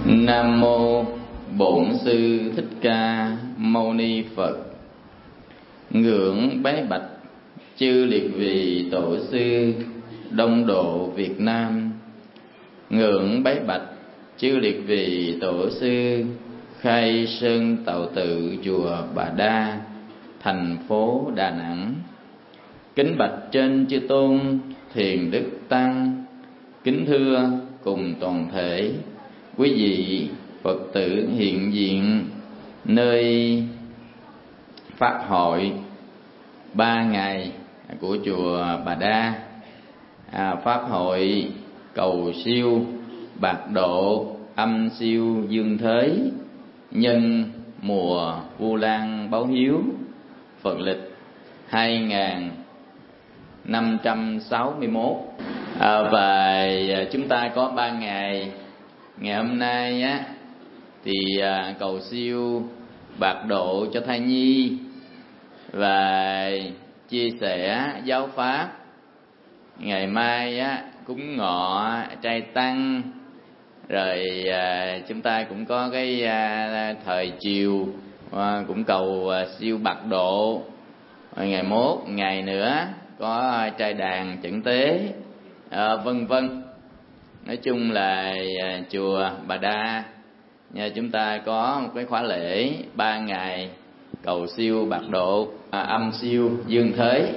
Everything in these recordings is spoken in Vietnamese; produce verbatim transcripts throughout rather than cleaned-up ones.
Nam mô Bổn Sư Thích Ca Mâu Ni Phật. Ngưỡng bái bạch chư liệt vị tổ sư Đông Độ Việt Nam. Ngưỡng bái bạch chư liệt vị tổ sư Khai Sơn Tạo Tự chùa Bà Đa, thành phố Đà Nẵng. Kính bạch trên chư tôn Thiền Đức Tăng. Kính thưa cùng toàn thể quý vị Phật tử hiện diện nơi pháp hội ba ngày của chùa Bà Đa, à, pháp hội cầu siêu bạc độ âm siêu dương thới nhân mùa Vu Lan báo hiếu Phật lịch hai nghìn năm trăm sáu mươi mốt. À, và chúng ta có ba ngày. Ngày hôm nay á thì à, cầu siêu bạc độ cho thai nhi và chia sẻ giáo pháp. Ngày mai á cúng ngọ trai tăng, rồi à, chúng ta cũng có cái à, thời chiều à, cũng cầu à, siêu bạc độ. Rồi ngày mốt ngày nữa có trai đàn chẩn tế, à, vân vân. Nói chung là à, chùa Bà Đa nhà chúng ta có một cái khóa lễ ba ngày cầu siêu bạc độ, à, âm siêu dương thới.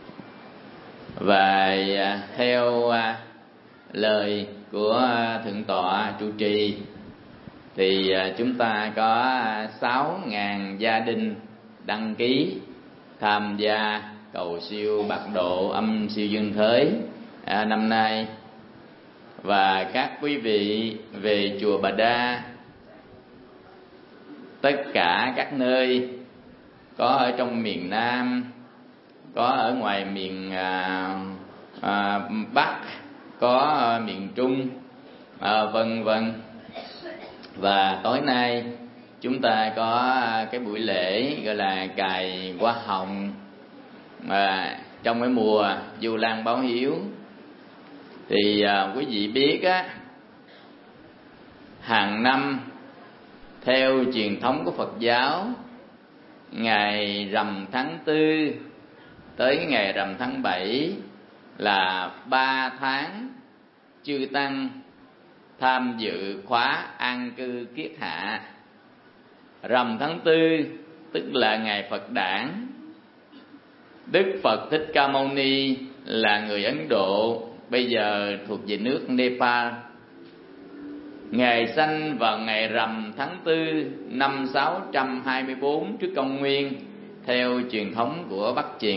Và à, theo à, lời của à, thượng tọa trụ trì thì à, chúng ta có à, sáu nghìn gia đình đăng ký tham gia cầu siêu bạc độ âm siêu dương thới à, năm nay. Và các quý vị về chùa Bà Đa, tất cả các nơi, có ở trong miền Nam, có ở ngoài miền à, à, Bắc, có ở miền Trung, à, vân vân. Và tối nay chúng ta có cái buổi lễ gọi là cài hoa hồng à, trong cái mùa Vu Lan báo hiếu. Thì à, quý vị biết á, hàng năm theo truyền thống của Phật giáo, ngày rằm tháng tư tới ngày rằm tháng bảy là ba tháng chư tăng tham dự khóa an cư kiết hạ. Rằm tháng tư tức là ngày Phật đản. Đức Phật Thích Ca Mâu Ni là người Ấn Độ, bây giờ thuộc về nước Nepal. Ngài sanh vào ngày rằm tháng tư năm sáu trăm hai mươi bốn trước công nguyên theo truyền thống của Bắc Truyền.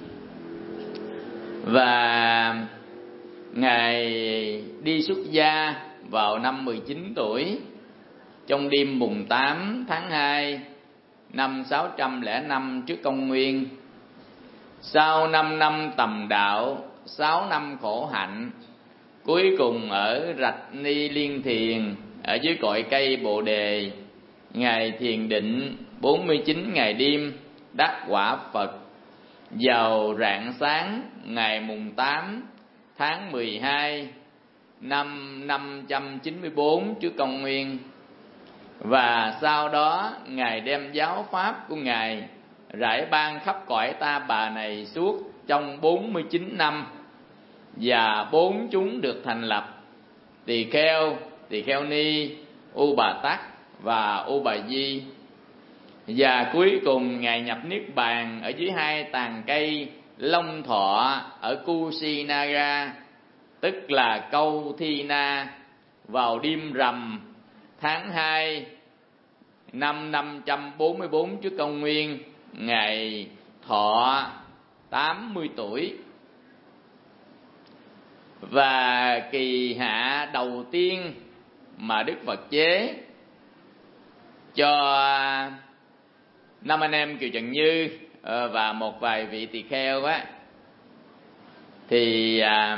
Và Ngài đi xuất gia vào năm mười chín tuổi trong đêm mùng tám tháng hai năm sáu trăm lẻ năm trước công nguyên. Sau năm năm tầm đạo, sáu năm khổ hạnh, cuối cùng ở Rạch Ni Liên Thiền, ở dưới cội cây Bồ Đề, Ngài thiền định bốn mươi chín ngày đêm, đắc quả Phật vào rạng sáng ngày mùng tám tháng mười hai năm năm trăm chín mươi bốn trước công nguyên. Và sau đó Ngài đem giáo pháp của Ngài rải ban khắp cõi Ta Bà này suốt trong bốn mươi chín năm, và bốn chúng được thành lập: Tỳ Kheo, Tỳ Kheo Ni, U Bà Tắc và U Bà Di. Và cuối cùng Ngài nhập niết bàn ở dưới hai tàn cây Long Thọ ở Kusinaga, tức là Câu Thi Na, vào đêm rằm tháng hai năm năm trăm bốn mươi bốn trước công nguyên. Ngài thọ tám mươi tuổi. Và kỳ hạ đầu tiên mà Đức Phật chế cho năm anh em Kiều Trần Như và một vài vị tỳ kheo á, thì à,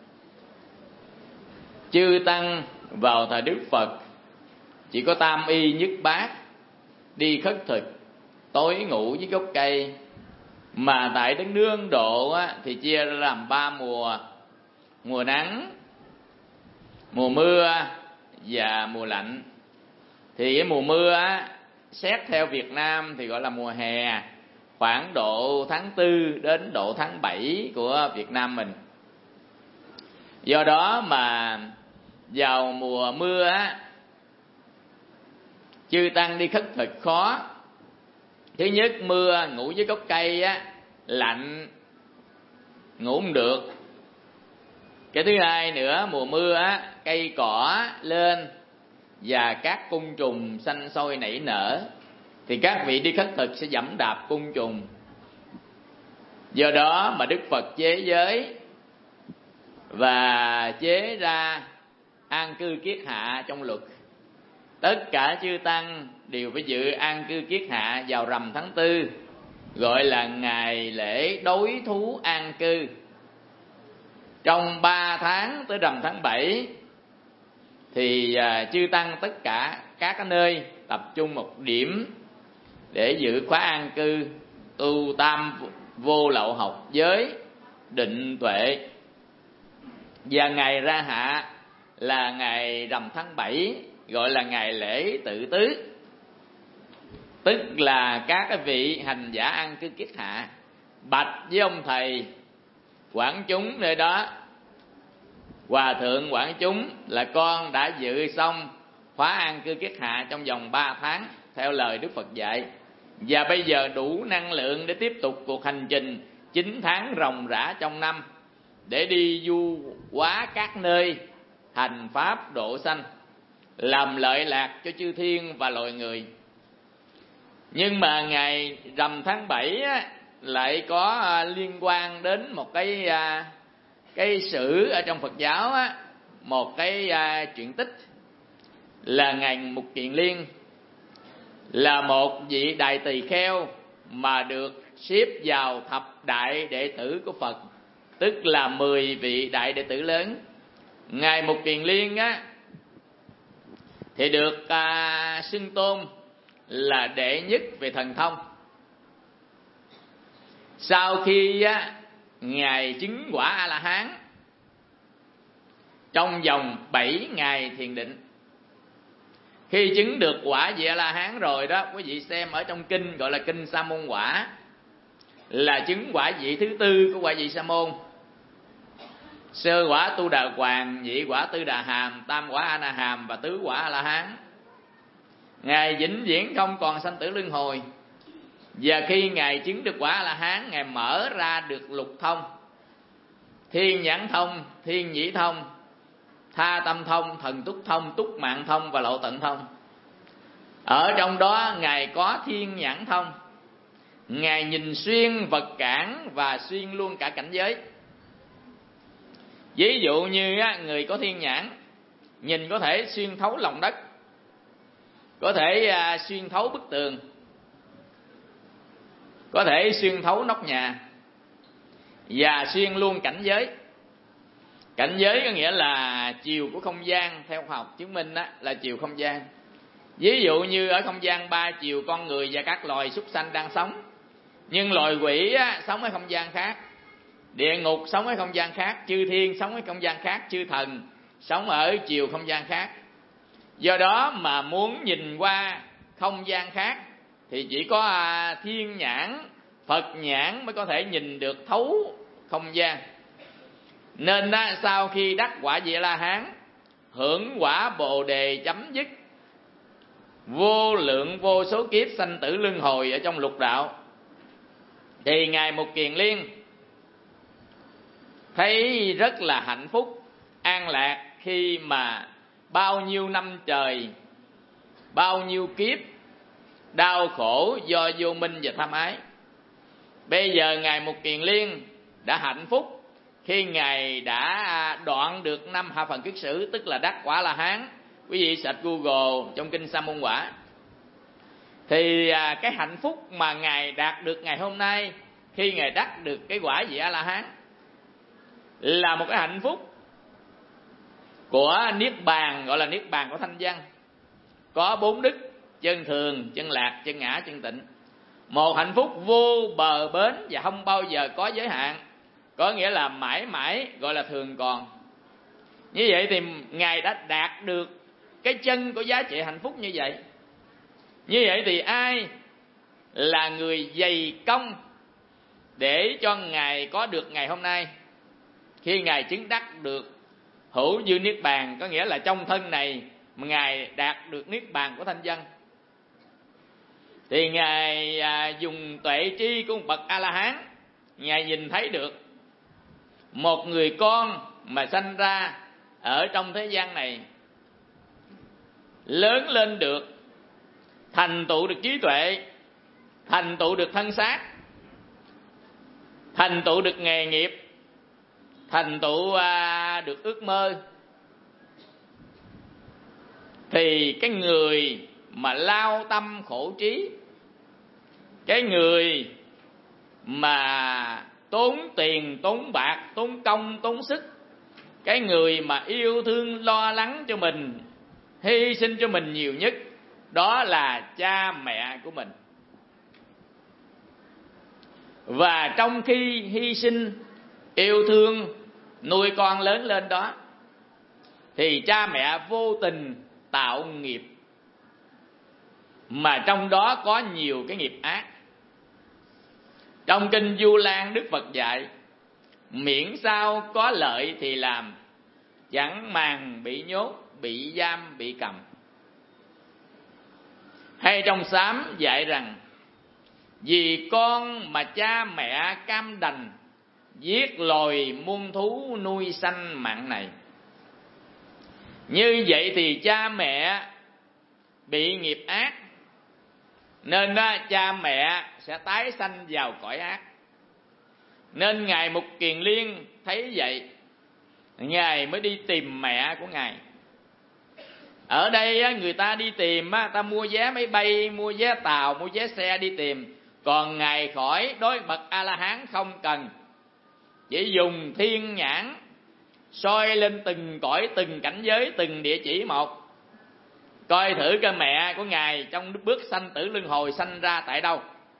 chư tăng vào thời Đức Phật chỉ có tam y nhất bát, đi khất thực, tối ngủ dưới gốc cây. Mà tại đất nước Ấn Độ á, thì chia ra làm ba mùa: mùa nắng, mùa mưa và mùa lạnh. Thì cái mùa mưa á, xét theo Việt Nam thì gọi là mùa hè, khoảng độ tháng tư đến độ tháng bảy của Việt Nam mình. Do đó mà vào mùa mưa á, chư tăng đi khất thực khó. Thứ nhất, mưa ngủ dưới gốc cây á, lạnh, ngủ không được. Cái thứ hai nữa, mùa mưa á, cây cỏ lên và các côn trùng xanh sôi nảy nở, thì các vị đi khất thực sẽ dẫm đạp côn trùng. Do đó mà Đức Phật chế giới và chế ra an cư kiết hạ trong luật. Tất cả chư tăng đều phải dự an cư kiết hạ vào rằm tháng tư, gọi là ngày lễ đối thú an cư. Trong ba tháng tới rằm tháng bảy thì chư tăng tất cả các cái nơi tập trung một điểm để giữ khóa an cư, tu tam vô lậu học giới, định tuệ. Và ngày ra hạ là ngày rằm tháng bảy, gọi là ngày lễ tự tứ, tức là các cái vị hành giả an cư kiết hạ bạch với ông thầy quảng chúng nơi đó: Hòa thượng quảng chúng, là con đã dự xong khóa an cư kiết hạ trong vòng ba tháng theo lời Đức Phật dạy, và bây giờ đủ năng lượng để tiếp tục cuộc hành trình chín tháng ròng rã trong năm, để đi du hóa các nơi hành pháp độ sanh, làm lợi lạc cho chư thiên và loài người. Nhưng mà ngày rằm tháng bảy á, lại có liên quan đến một cái cái sử ở trong Phật giáo á, một cái chuyện tích là ngày Mục Kiền Liên, là một vị đại tỳ kheo mà được xếp vào thập đại đệ tử của Phật, tức là mười vị đại đệ tử lớn. Ngài Mục Kiền Liên á thì được à, xưng tôn là đệ nhất về thần thông. Sau khi á, Ngài chứng quả A-la-hán trong vòng bảy ngày thiền định. Khi chứng được quả vị A-la-hán rồi đó, quý vị xem ở trong kinh gọi là kinh Sa Môn Quả, là chứng quả vị thứ tư của quả vị Sa Môn. Sơ quả Tu Đà Hoàng, nhị quả Tư Đà Hàm, tam quả A Na Hàm và tứ quả A La Hán. Ngài vĩnh viễn không còn sanh tử luân hồi. Và khi Ngài chứng được quả A La Hán, Ngài mở ra được lục thông: Thiên Nhãn Thông, Thiên Nhĩ Thông, Tha Tâm Thông, Thần Túc Thông, Túc Mạng Thông và Lộ Tận Thông. Ở trong đó Ngài có Thiên Nhãn Thông, Ngài nhìn xuyên vật cản và xuyên luôn cả cảnh giới. Ví dụ như người có thiên nhãn nhìn có thể xuyên thấu lòng đất, có thể xuyên thấu bức tường, có thể xuyên thấu nóc nhà, và xuyên luôn cảnh giới. Cảnh giới có nghĩa là chiều của không gian, theo khoa học chứng minh là chiều không gian. Ví dụ như ở không gian ba chiều, con người và các loài súc sanh đang sống, nhưng loài quỷ sống ở không gian khác, địa ngục sống ở không gian khác, chư thiên sống ở không gian khác, chư thần sống ở chiều không gian khác. Do đó mà muốn nhìn qua không gian khác thì chỉ có thiên nhãn, Phật nhãn mới có thể nhìn được thấu không gian. Nên sau khi đắc quả vị A-la-hán, hưởng quả Bồ Đề, chấm dứt vô lượng vô số kiếp sanh tử luân hồi ở trong lục đạo, thì Ngài Mục Kiền Liên thấy rất là hạnh phúc, an lạc khi mà bao nhiêu năm trời, bao nhiêu kiếp đau khổ do vô minh và tham ái. Bây giờ Ngài Mục Kiền Liên đã hạnh phúc khi Ngài đã đoạn được năm hạ phần kiết sử, tức là đắc quả La-hán. Quý vị search Google trong kinh Sa Môn Quả, thì cái hạnh phúc mà Ngài đạt được ngày hôm nay khi Ngài đắc được cái quả vị A-la-hán là một cái hạnh phúc của Niết Bàn, gọi là Niết Bàn của thanh văn. Có bốn đức: chân thường, chân lạc, chân ngã, chân tịnh. Một hạnh phúc vô bờ bến và không bao giờ có giới hạn, có nghĩa là mãi mãi, gọi là thường còn. Như vậy thì Ngài đã đạt được cái chân của giá trị hạnh phúc như vậy. Như vậy thì ai là người dày công để cho Ngài có được ngày hôm nay? Khi Ngài chứng đắc được hữu dư niết bàn, có nghĩa là trong thân này mà Ngài đạt được niết bàn của thanh văn, thì Ngài à, dùng tuệ tri của một bậc A-la-hán, Ngài nhìn thấy được một người con mà sanh ra ở trong thế gian này, lớn lên được, thành tựu được trí tuệ, thành tựu được thân xác, thành tựu được nghề nghiệp, thành tựu à, được ước mơ. Thì cái người mà lao tâm khổ trí, cái người mà tốn tiền, tốn bạc, tốn công, tốn sức, cái người mà yêu thương lo lắng cho mình, hy sinh cho mình nhiều nhất, đó là cha mẹ của mình. Và trong khi hy sinh, yêu thương, nuôi con lớn lên đó, thì cha mẹ vô tình tạo nghiệp, mà trong đó có nhiều cái nghiệp ác. Trong kinh Du Lan, Đức Phật dạy: miễn sao có lợi thì làm, chẳng màng bị nhốt, bị giam, bị cầm. Hay trong Sám dạy rằng: vì con mà cha mẹ cam đành, giết loài muôn thú nuôi sanh mạng này. Như vậy thì cha mẹ bị nghiệp ác, nên đó, cha mẹ sẽ tái sanh vào cõi ác. Nên Ngài Mục Kiền Liên thấy vậy, Ngài mới đi tìm mẹ của Ngài. Ở đây người ta đi tìm, ta mua vé máy bay, mua vé tàu, mua vé xe đi tìm. Còn Ngài khỏi, đối bậc A-la-hán không cần, chỉ dùng thiên nhãn soi lên từng cõi, từng cảnh giới, từng địa chỉ một, coi thử cái mẹ của Ngài trong bước sanh tử luân hồi sanh ra tại đâu.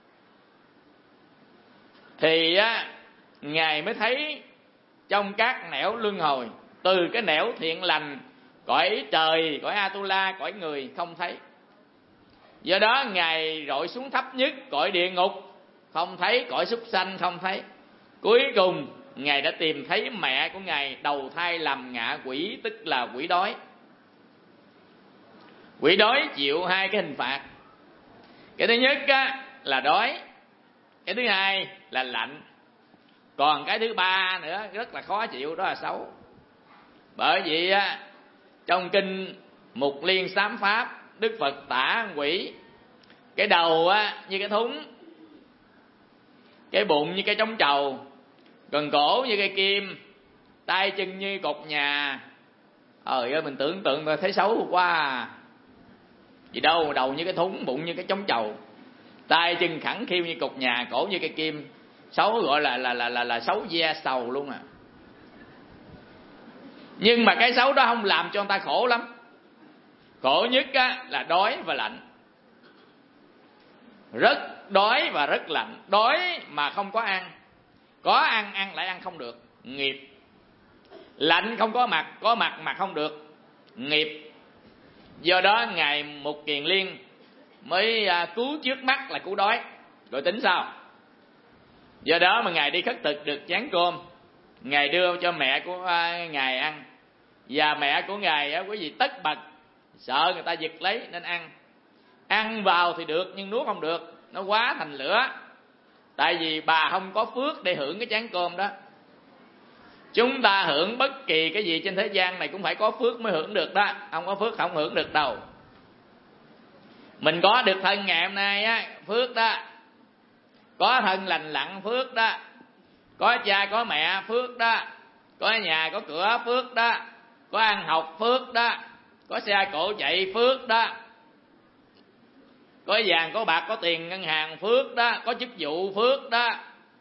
Thì á, Ngài mới thấy trong các nẻo luân hồi, từ cái nẻo thiện lành, cõi trời, cõi Atula, cõi người không thấy. Do đó Ngài rọi xuống thấp nhất, cõi địa ngục không thấy, cõi súc sanh không thấy. Cuối cùng Ngài đã tìm thấy mẹ của Ngài đầu thai làm ngạ quỷ, tức là quỷ đói. Quỷ đói chịu hai cái hình phạt. Cái thứ nhất á, là đói. Cái thứ hai là lạnh. Còn cái thứ ba nữa rất là khó chịu, đó là xấu. Bởi vì á, trong kinh Mục Liên Sám Pháp, Đức Phật tả quỷ: cái đầu á, như cái thúng, cái bụng như cái trống trầu, cần cổ như cây kim, tay chân như cột nhà. Trời ơi, mình tưởng tượng mà thấy xấu quá à. Gì đâu, đầu như cái thúng, bụng như cái trống trầu, tay chân khẳng khiu như cột nhà, cổ như cây kim. Xấu gọi là là là là, là xấu da sầu luôn à. Nhưng mà cái xấu đó không làm cho người ta khổ lắm. Khổ nhất á, là đói và lạnh. Rất đói và rất lạnh. Đói mà không có ăn, có ăn ăn lại ăn không được, nghiệp. Lạnh không có mặt, có mặt mà không được, nghiệp. Do đó Ngài Mục Kiền Liên mới cứu trước mắt là cứu đói, rồi tính sao. Do đó mà Ngài đi khất thực được chén cơm, Ngài đưa cho mẹ của Ngài ăn. Và mẹ của Ngài quý vị tất bật, sợ người ta giật lấy nên ăn. Ăn vào thì được nhưng nuốt không được, nó quá thành lửa. Tại vì bà không có phước để hưởng cái chén cơm đó. Chúng ta hưởng bất kỳ cái gì trên thế gian này cũng phải có phước mới hưởng được đó. Không có phước không hưởng được đâu. Mình có được thân ngày hôm nay á, phước đó. Có thân lành lặn, phước đó. Có cha có mẹ, phước đó. Có nhà có cửa, phước đó. Có ăn học, phước đó. Có xe cộ chạy, phước đó. Có vàng, có bạc, có tiền ngân hàng, phước đó. Có chức vụ, phước đó.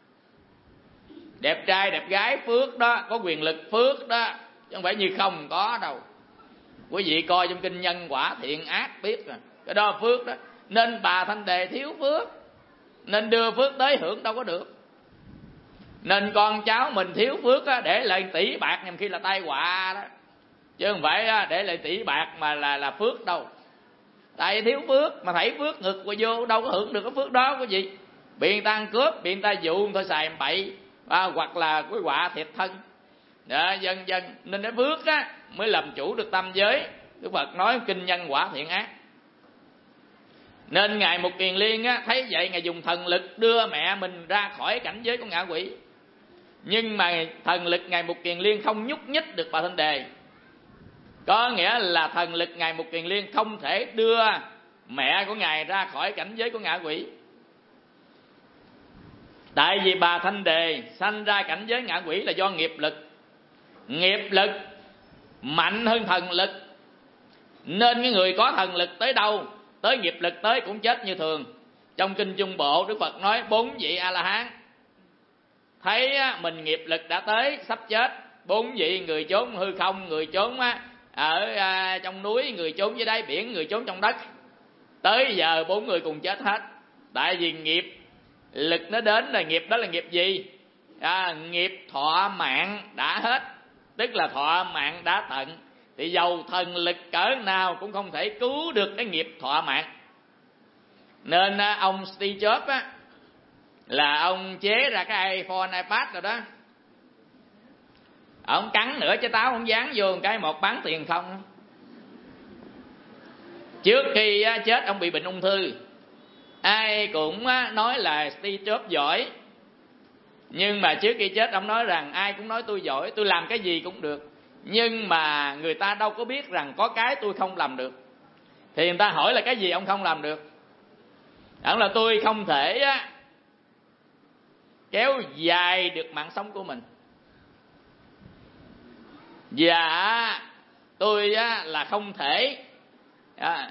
Đẹp trai, đẹp gái, phước đó. Có quyền lực, phước đó. Chứ không phải như không có đâu. Quý vị coi trong kinh Nhân Quả Thiện Ác biết rồi. Cái đó phước đó. Nên bà Thanh Đề thiếu phước, nên đưa phước tới hưởng đâu có được. Nên con cháu mình thiếu phước á, để lại tỷ bạc nhằm khi là tai họa đó. chứ không phải để lại tỷ bạc mà là là phước đâu. Tại thiếu phước mà thảy phước ngực qua vô đâu có hưởng được cái phước đó quý vị. Bị người ta ăn cướp, bị người ta dụ, người ta xài bậy, à, hoặc là cái họa thiệt thân. Đó, dần dần nên cái phước á mới làm chủ được tam giới. Đức Phật nói kinh nhân quả thiện ác. Nên ngài Mục Kiền Liên á thấy vậy, ngài dùng thần lực đưa mẹ mình ra khỏi cảnh giới của ngạ quỷ. Nhưng mà thần lực ngài Mục Kiền Liên không nhúc nhích được Bà Thanh Đề. Có nghĩa là thần lực ngài Mục Kiền Liên không thể đưa mẹ của ngài ra khỏi cảnh giới của ngạ quỷ. Tại vì Bà Thanh Đề sanh ra cảnh giới ngạ quỷ là do nghiệp lực. Nghiệp lực mạnh hơn thần lực, nên cái người có thần lực tới đâu, tới nghiệp lực tới cũng chết như thường. Trong kinh Trung Bộ, Đức Phật nói bốn vị A-la-hán thấy mình nghiệp lực đã tới sắp chết. Bốn vị, người trốn hư không, người trốn ở trong núi, người trốn dưới đáy biển, người trốn trong đất. Tới giờ bốn người cùng chết hết. Tại vì nghiệp lực nó đến là nghiệp đó là nghiệp gì? À, nghiệp thọ mạng đã hết, tức là thọ mạng đã tận. Thì dầu thần lực cỡ nào cũng không thể cứu được cái nghiệp thọ mạng. Nên ông Steve Jobs á, là ông chế ra cái iPhone, iPad rồi đó, ông cắn nửa trái táo ông dán vô một cái một bán tiền không. Trước khi chết ông bị bệnh ung thư. Ai cũng nói là Steve Jobs giỏi, nhưng mà trước khi chết ông nói rằng ai cũng nói tôi giỏi, tôi làm cái gì cũng được, nhưng mà người ta đâu có biết rằng có cái tôi không làm được. Thì người ta hỏi là cái gì ông không làm được? Đó là tôi không thể á, kéo dài được mạng sống của mình. Và tôi á, là không thể à,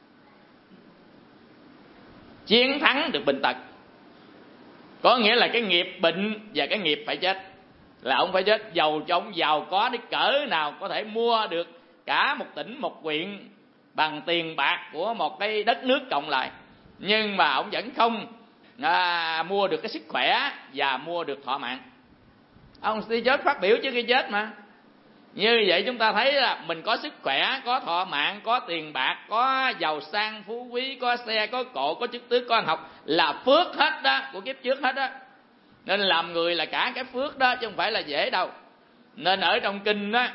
chiến thắng được bệnh tật. Có nghĩa là cái nghiệp bệnh và cái nghiệp phải chết, là ông phải chết. Giàu cho ông giàu có đến cỡ nào, có thể mua được cả một tỉnh một huyện bằng tiền bạc của một cái đất nước cộng lại, nhưng mà ông vẫn không à, mua được cái sức khỏe và mua được thọ mạng. Ông Steve Jobs phát biểu trước khi chết mà. Như vậy chúng ta thấy là mình có sức khỏe, có thọ mạng, có tiền bạc, có giàu sang phú quý, có xe, có cộ, có chức tước, có ăn học, là phước hết đó, của kiếp trước hết đó. Nên làm người là cả cái phước đó, chứ không phải là dễ đâu. Nên ở trong kinh đó,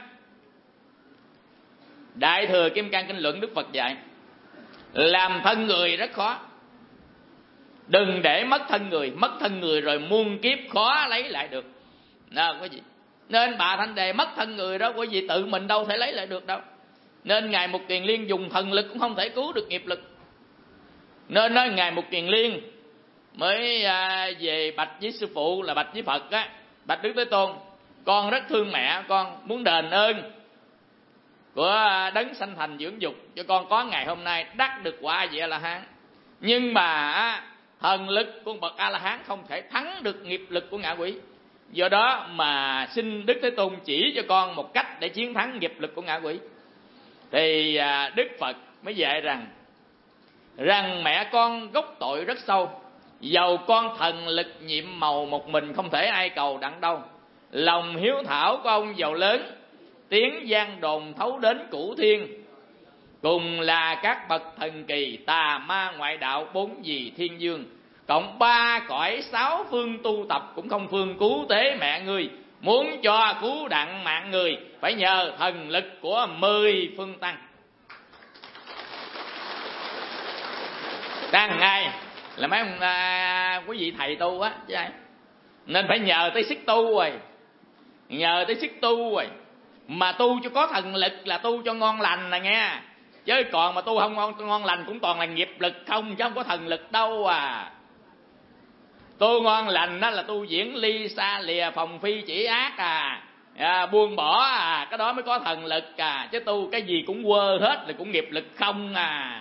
Đại Thừa Kim Cang Kinh Luận, Đức Phật dạy làm thân người rất khó. Đừng để mất thân người. Mất thân người rồi muôn kiếp khó lấy lại được. Nào quý vị, nên Bà Thanh Đề mất thân người đó, quý vị tự mình đâu thể lấy lại được đâu. Nên ngài Mục Kiền Liên dùng thần lực cũng không thể cứu được nghiệp lực. Nên nói ngài Mục Kiền Liên mới à, về bạch với sư phụ là bạch với Phật á, bạch Đức Thế Tôn, con rất thương mẹ, con muốn đền ơn của đấng sanh thành dưỡng dục cho con có ngày hôm nay đắc được quả vị A-la-hán. Nhưng mà thần lực của bậc A-la-hán không thể thắng được nghiệp lực của ngạ quỷ. Do đó mà xin Đức Thế Tôn chỉ cho con một cách để chiến thắng nghiệp lực của ngạ quỷ. Thì Đức Phật mới dạy rằng rằng mẹ con gốc tội rất sâu, dầu con thần lực nhiệm màu một mình không thể ai cầu đặng đâu. Lòng hiếu thảo của ông giàu lớn, tiếng gian đồn thấu đến cửu thiên, cùng là các bậc thần kỳ, tà ma ngoại đạo bốn vị thiên dương, cộng ba cõi sáu phương tu tập cũng không phương cứu tế mẹ người. Muốn cho cứu đặng mạng người phải nhờ thần lực của mười phương tăng. Đang ngày là mấy ông à, quý vị thầy tu á, chứ ai? Nên phải nhờ tới sức tu rồi, nhờ tới sức tu rồi. Mà tu cho có thần lực là tu cho ngon lành nè nghe. Chứ còn mà tu không ngon, ngon lành cũng toàn là nghiệp lực không, chứ không có thần lực đâu à. Tu ngon lành đó là tu diễn ly xa lìa phòng phi chỉ ác à, à buông bỏ à, cái đó mới có thần lực à. Chứ tu cái gì cũng quơ hết là cũng nghiệp lực không à.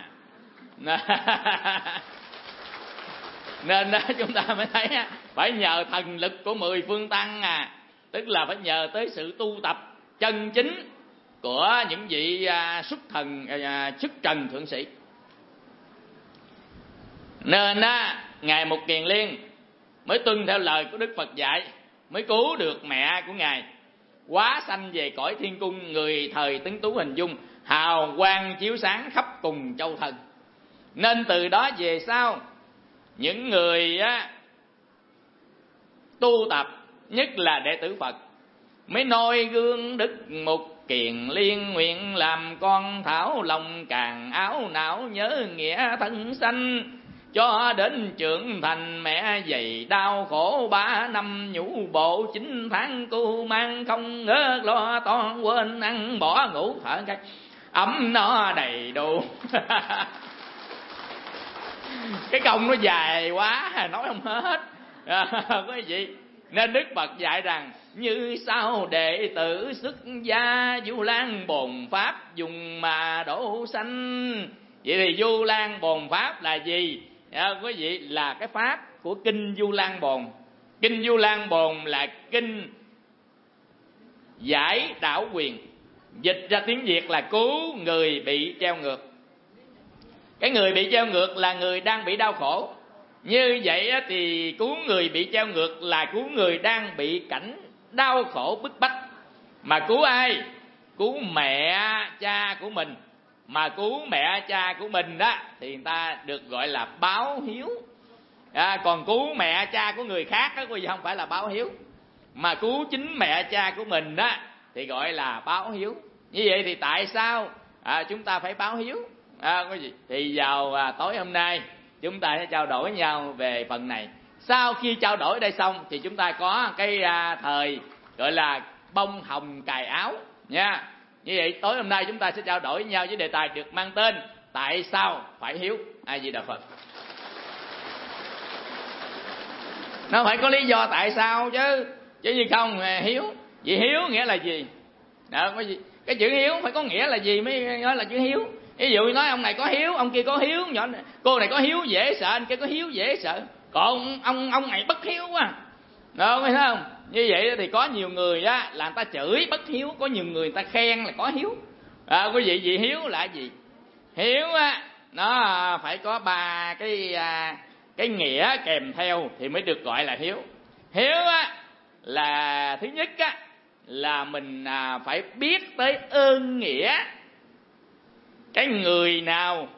Nên đó chúng ta mới thấy phải nhờ thần lực của mười phương tăng à, tức là phải nhờ tới sự tu tập chân chính của những vị à, xuất thần à, xuất trần thượng sĩ. Nên á, ngài Mục Kiền Liên mới tuân theo lời của Đức Phật dạy, mới cứu được mẹ của ngài. quá sanh về cõi thiên cung, người thời tuấn tú hình dung, hào quang chiếu sáng khắp cùng châu thần. Nên từ đó về sau, những người á, tu tập, nhất là đệ tử Phật, mới noi gương Đức Mục Kiền Liên, nguyện làm con thảo lòng càng áo não, nhớ nghĩa thân sanh cho đến trưởng thành. Mẹ dày đau khổ ba năm, nhũ bộ chín tháng cu mang, không ngớt lo toan quên ăn bỏ ngủ thở cái ấm no đầy đủ. Cái công nó dài quá nói không hết quý vị. Nên Đức Phật dạy rằng như sau đệ tử xuất gia, Du Lan Bồn Pháp dùng mà đổ sanh. Vậy thì Du Lan Bồn Pháp là gì? À, quý vị, là cái pháp của kinh Du Lan Bồn. Kinh Du Lan Bồn là kinh giải đảo quyền, dịch ra tiếng Việt là cứu người bị treo ngược. Cái người bị treo ngược là người đang bị đau khổ. Như vậy thì cứu người bị treo ngược là cứu người đang bị cảnh đau khổ bức bách. Mà cứu ai? Cứu mẹ cha của mình. Mà cứu mẹ cha của mình đó thì người ta được gọi là báo hiếu. À, còn cứu mẹ cha của người khác đó quý vị, không phải là báo hiếu. Mà cứu chính mẹ cha của mình đó thì gọi là báo hiếu. Như vậy thì tại sao à, chúng ta phải báo hiếu? À, quý vị, thì vào à, tối hôm nay chúng ta sẽ trao đổi với nhau về phần này. Sau khi trao đổi đây xong thì chúng ta có cái à, thời gọi là bông hồng cài áo nha. Như vậy tối hôm nay chúng ta sẽ trao đổi với nhau với đề tài được mang tên tại sao phải hiếu. Ai Di Đà Phật. Nó phải có lý do tại sao chứ, chứ gì không hiếu. Vì hiếu nghĩa là gì? Đó, cái gì? Cái chữ hiếu phải có nghĩa là gì mới nói là chữ hiếu. Ví dụ nói ông này có hiếu, ông kia có hiếu, nhỏ cô này có hiếu dễ sợ, anh kia có hiếu dễ sợ. Còn ông ông này bất hiếu quá. Đó, thấy không? Như vậy thì có nhiều người á là người ta chửi bất hiếu, có nhiều người người ta khen là có hiếu. À, quý vị, gì hiếu là gì? Hiếu á nó phải có ba cái cái nghĩa kèm theo thì mới được gọi là hiếu. Hiếu á là thứ nhất á là mình à, phải biết tới ơn nghĩa cái người nào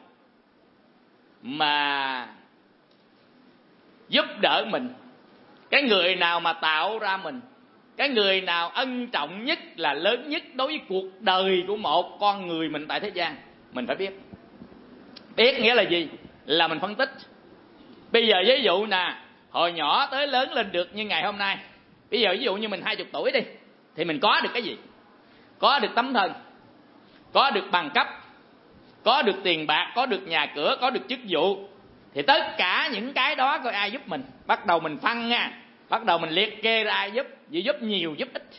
mà giúp đỡ mình, cái người nào mà tạo ra mình, cái người nào ân trọng nhất là lớn nhất đối với cuộc đời của một con người mình tại thế gian. Mình phải biết. Biết nghĩa là gì? Là mình phân tích. Bây giờ ví dụ nè, hồi nhỏ tới lớn lên được như ngày hôm nay. Bây giờ ví dụ như mình hai mươi tuổi đi, thì mình có được cái gì? Có được tấm thân, có được bằng cấp, có được tiền bạc, có được nhà cửa, có được chức vụ. Thì tất cả những cái đó coi ai giúp mình. Bắt đầu mình phân nha, bắt đầu mình liệt kê ra ai giúp. Vì giúp nhiều, giúp ít.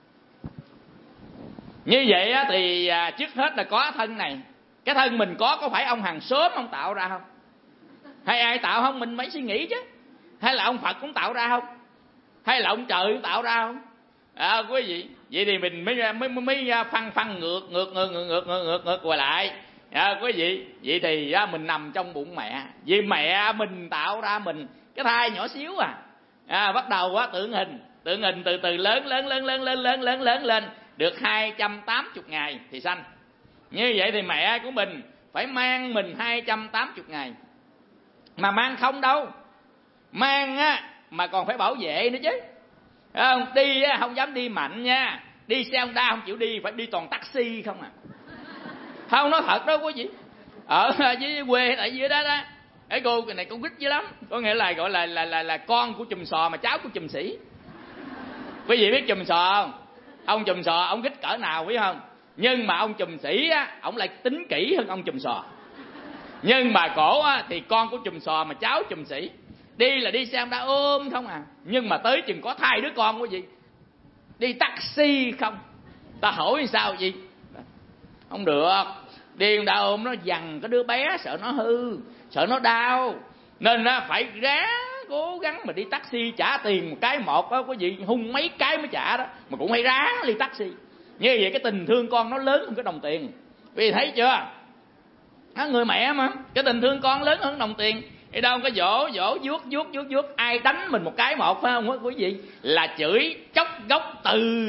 Như vậy thì trước hết là có thân này. Cái thân mình có có phải ông hàng xóm ông tạo ra không? Hay ai tạo không? Mình phải suy nghĩ chứ. Hay là ông Phật cũng tạo ra không? Hay là ông trời cũng tạo ra không? À, quý vị, vậy thì mình mới mới mới phân phân ngược ngược ngược ngược ngược ngược ngược ngược qua lại. À, quý vị, vậy thì à, mình nằm trong bụng mẹ, vì mẹ mình tạo ra mình, cái thai nhỏ xíu à, à bắt đầu á tượng hình, tượng hình từ từ lớn lớn lớn lớn lớn lớn lớn lớn lên, được hai trăm tám mươi ngày thì sanh. Như vậy thì mẹ của mình phải mang mình hai trăm tám mươi ngày, mà mang không đâu, mang á mà còn phải bảo vệ nữa chứ. Không, đi á, không dám đi mạnh nha, đi xe Honda không chịu đi, phải đi toàn taxi không à. Không, nói thật đó quý vị. Ở dưới quê ở dưới đó đó, cái cô này con quýt dữ lắm, có nghĩa là gọi là là là là con của chùm sò mà cháu của chùm sĩ. Quý vị biết chùm sò không? Ông chùm sò ông quýt cỡ nào biết không? Nhưng mà ông chùm sĩ á, ông lại tính kỹ hơn ông chùm sò. Nhưng mà cổ á thì con của chùm sò mà cháu chùm sĩ. Đi là đi xe Honda ôm không à. Nhưng mà tới chừng có thai đứa con quý vị, đi taxi không. Ta hỏi sao gì? Không được. Đi Honda ôm nó dằn cái đứa bé, sợ nó hư, sợ nó đau. Nên nó phải ráng cố gắng mà đi taxi, trả tiền một cái một đó quý vị, hung mấy cái mới trả đó, mà cũng phải ráng đi taxi. Như vậy cái tình thương con nó lớn hơn cái đồng tiền. Quý vị thấy chưa? Nó người mẹ mà, cái tình thương con lớn hơn đồng tiền. Thì đâu có dỗ dỗ vuốt vuốt vuốt vuốt ai đánh mình một cái một phải không quý vị? Là chửi chốc gốc từ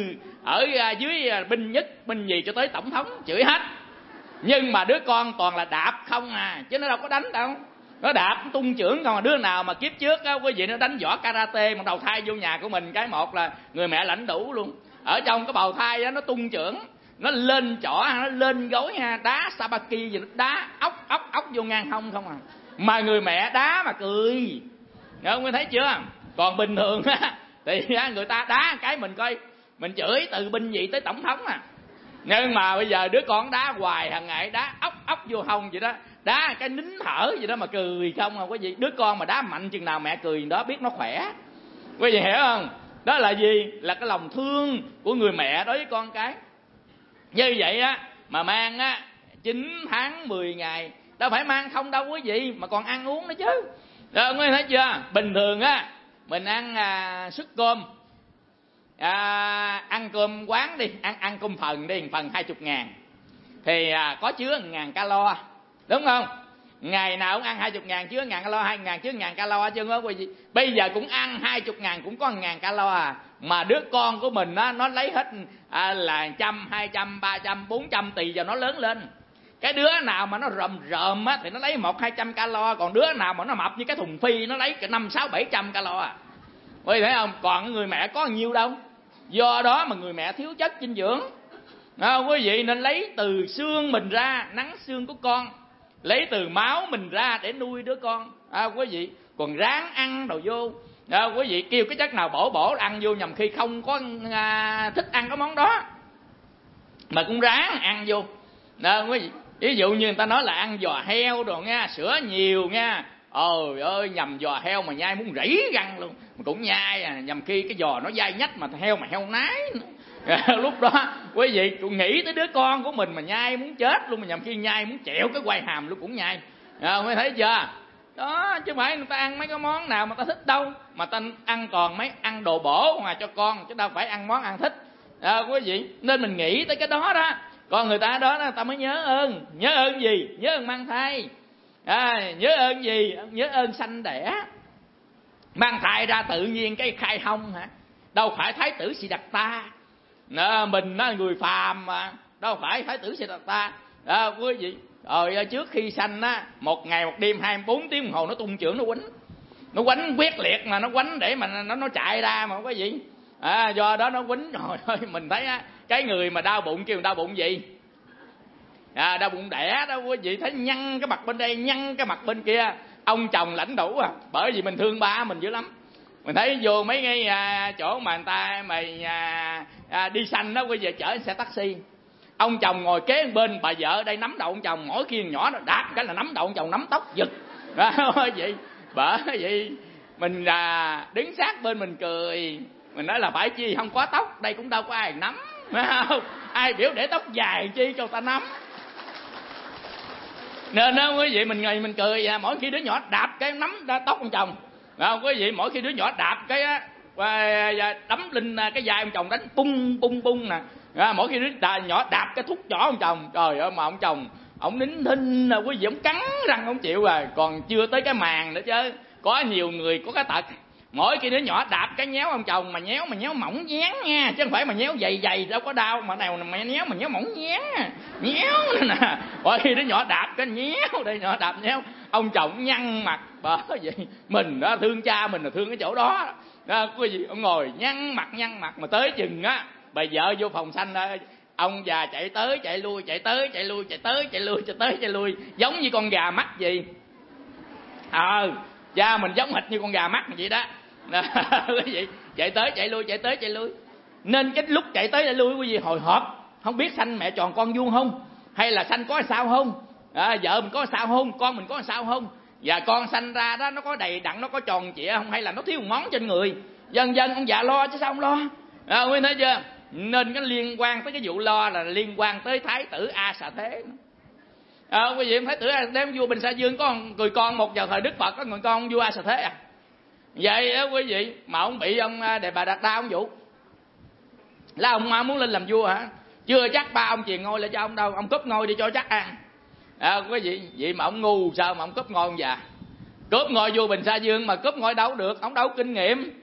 ở dưới binh nhất binh nhì cho tới tổng thống chửi hết. Nhưng mà đứa con toàn là đạp không à, chứ nó đâu có đánh đâu. Nó đạp tung chưởng không à. Đứa nào mà kiếp trước á quý vị nó đánh võ karate mà đầu thai vô nhà của mình, cái một là người mẹ lãnh đủ luôn. Ở trong cái bào thai á nó tung chưởng, nó lên chỏ, nó lên gối ha, đá sabaki gì nó đá ốc ốc ốc vô ngang hông không à. Mà người mẹ đá mà cười. Không có thấy chưa? Còn bình thường á thì người ta đá cái mình coi, mình chửi từ binh nhì tới tổng thống à. Nhưng mà bây giờ đứa con đá hoài, hàng ngày đá ốc ốc vô hông vậy đó, đá cái nín thở vậy đó mà cười không à quý vị. Đứa con mà đá mạnh chừng nào mẹ cười đó biết nó khỏe. Quý vị hiểu không? Đó là gì? Là cái lòng thương của người mẹ đối với con cái. Như vậy á mà mang á chín tháng mười ngày, đâu phải mang không đâu quý vị, mà còn ăn uống nữa chứ. Rồi quý vị thấy chưa? Bình thường á mình ăn à, suất cơm, à, ăn cơm quán đi, ăn ăn cơm phần đi, phần hai mươi ngàn thì à, có chứa một ngàn calo, đúng không? Ngày nào cũng ăn hai mươi ngàn chứa ngàn calo, hai ngàn chứa ngàn calo chứ không có gì. Bây giờ cũng ăn hai mươi ngàn cũng có ngàn calo à. Mà đứa con của mình á, nó lấy hết à, là trăm, hai trăm, ba trăm, bốn trăm tùy vào nó lớn lên. Cái đứa nào mà nó rầm rợm á thì nó lấy một hai trăm calo, còn đứa nào mà nó mập như cái thùng phi nó lấy cả năm sáu bảy trăm calo à. Quý vị thấy không? Còn người mẹ có nhiêu đâu. Do đó mà người mẹ thiếu chất dinh dưỡng. Không, quý vị nên lấy từ xương mình ra, nắng xương của con, lấy từ máu mình ra để nuôi đứa con. À, quý vị còn ráng ăn đồ vô. À, quý vị kêu cái chất nào bổ bổ ăn vô, nhầm khi không có à, thích ăn cái món đó mà cũng ráng ăn vô. À, quý vị ví dụ như người ta nói là ăn giò heo đồ nha, sữa nhiều nha. Ôi ơi, nhầm giò heo mà nhai muốn rỉ răng luôn, mà cũng nhai à, nhầm khi cái giò nó dai nhách mà heo mà heo nái nữa. Lúc đó quý vị cũng nghĩ tới đứa con của mình mà nhai muốn chết luôn, mà nhầm khi nhai muốn chẹo cái quai hàm luôn cũng nhai. À, mới thấy chưa? Đó, chứ phải người ta ăn mấy cái món nào mà ta thích đâu, mà ta ăn còn mấy ăn đồ bổ mà cho con, chứ đâu phải ăn món ăn thích. À, quý vị nên mình nghĩ tới cái đó đó. Còn người ta đó, người ta mới nhớ ơn. Nhớ ơn gì? Nhớ ơn mang thai. À, nhớ ơn gì? Nhớ ơn sanh đẻ. Mang thai ra tự nhiên cái khai hông hả? Đâu phải thái tử Siddhartha. À, mình là người phàm mà, đâu phải thái tử Siddhartha. À, quý vị, rồi trước khi sanh á, một ngày một đêm hai mươi bốn tiếng đồng hồ nó tung chưởng nó quánh. Nó quánh quyết liệt mà nó quánh để mà nó nó chạy ra mà quý vị. À, do đó nó quánh rồi thôi mình thấy á, cái người mà đau bụng kêu đau bụng gì? À, đau bụng đẻ đó quý vị, thấy nhăn cái mặt bên đây, nhăn cái mặt bên kia. Ông chồng lãnh đủ à, bởi vì mình thương ba mình dữ lắm. Mình thấy vô mấy cái à, chỗ mà người ta mày à, à, đi xanh đó quý vị, chở xe taxi. Ông chồng ngồi kế bên, bà vợ ở đây nắm đầu ông chồng, mỗi khi nhỏ nó đạp cái là nắm đầu ông chồng, nắm tóc giật. Đó vậy, bởi vậy mình à, đứng sát bên mình cười. Mình nói là phải chi không có tóc, đây cũng đâu có ai nắm. Không? Ai biểu để tóc dài chi cho ta nắm. Nên đó quý vị, mình ngồi mình cười à, mỗi khi đứa nhỏ đạp cái nắm tóc ông chồng. Không, quý vị, mỗi khi đứa nhỏ đạp cái á, đấm lên cái vai ông chồng đánh bung bung bung nè. À, mỗi khi đứa nhỏ đạp cái thúc chỏ ông chồng, trời ơi mà ông chồng ông nín thinh, quý vị, ông cắn răng ông chịu rồi, còn chưa tới cái màng nữa chứ. Có nhiều người có cái tật, mỗi khi đứa nhỏ đạp cái nhéo ông chồng mà nhéo mà nhéo mỏng nhén nha, chứ không phải mà nhéo dày dày đâu có đau, mà nào mà nhéo mà nhéo mỏng nhén nhéo nè. Mỗi khi đứa nhỏ đạp cái nhéo, đây nhỏ đạp nhéo, ông chồng nhăn mặt. Bởi vậy mình đó thương cha mình là thương cái chỗ đó. Đó quý vị, ông ngồi nhăn mặt nhăn mặt mà tới chừng á, bà vợ vô phòng xanh đó, ông già chạy tới chạy lui, chạy tới chạy lui, chạy tới chạy lui, chạy tới chạy lui, giống như con gà mắc gì. Ờ, à, cha mình giống hệt như con gà mắc vậy đó. Quý vị, chạy tới chạy lui, chạy tới chạy lui. Nên cái lúc chạy tới chạy lui quý vị hồi hộp, không biết sanh mẹ tròn con vuông không, hay là sanh có sao không, à, vợ mình có sao không, con mình có sao không, và con sanh ra đó nó có đầy đặn, nó có tròn trịa không, hay là nó thiếu một món trên người. Dần dần ông già lo chứ sao không lo. À, quý vị thấy chưa? Nên cái liên quan tới cái vụ lo là liên quan tới thái tử A Xà Thế. À, quý vị, thái tử A Xà Thế, vua Bình Sa Dương có người con một vào thời Đức Phật, có người con vua A Xà Thế à. Vậy đó quý vị, mà ông bị ông Đề Bà Đạt Đa ông dụ là ông muốn lên làm vua hả? Chưa chắc ba ông truyền ngôi lại cho ông đâu, ông cướp ngôi đi cho chắc ăn. À, quý vị, vậy mà ông ngu sao mà ông cướp ngôi ông già? Cướp ngôi vua Bình Sa Dương mà cướp ngôi đâu được, ông đâu kinh nghiệm.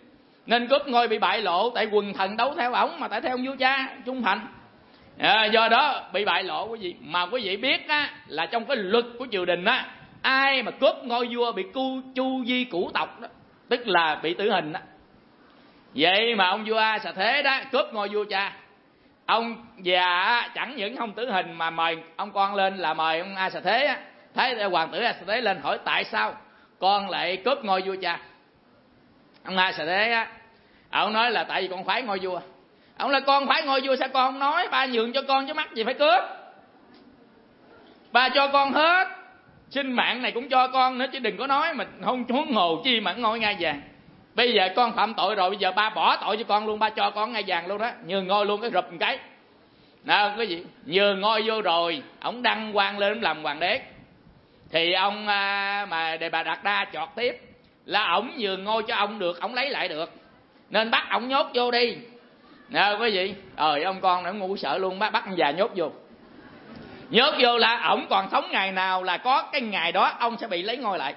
Nên cướp ngôi bị bại lộ, tại quần thần đấu theo ổng mà tại theo ông vua cha trung thành. À, do đó bị bại lộ quý vị. Mà quý vị biết á, là trong cái luật của triều đình á, ai mà cướp ngôi vua bị cu chu di cửu tộc đó, tức là bị tử hình đó. Vậy mà ông vua A Xà Thế đó cướp ngôi vua cha, ông già chẳng những không tử hình mà mời ông con lên, là mời ông A Xà Thế á, thấy hoàng tử A Xà Thế lên hỏi tại sao con lại cướp ngôi vua cha. Ông A Xà Thế á, ông nói là tại vì con khoái ngôi vua. Ông là con khoái ngôi vua sao con không nói, ba nhường cho con chứ mắc gì phải cướp. Ba cho con hết, sinh mạng này cũng cho con nữa chứ đừng có nói mà không huống hồ chi mà ngôi ngai vàng. Bây giờ con phạm tội rồi, bây giờ ba bỏ tội cho con luôn, ba cho con ngai vàng luôn đó, nhường ngôi luôn cái rụp một cái. Nào cái gì nhường ngôi vô rồi, ổng đăng quang lên làm hoàng đế. Thì ông mà Đề Bà Đạt Đa chọt tiếp là ổng nhường ngôi cho ông được, ổng lấy lại được, nên bắt ổng nhốt vô đi. Nào quý vị, ờ ông con nó ngu sợ luôn, bắt bắt ông già nhốt vô. Nhốt vô là ổng còn sống ngày nào là có cái ngày đó ông sẽ bị lấy ngôi lại.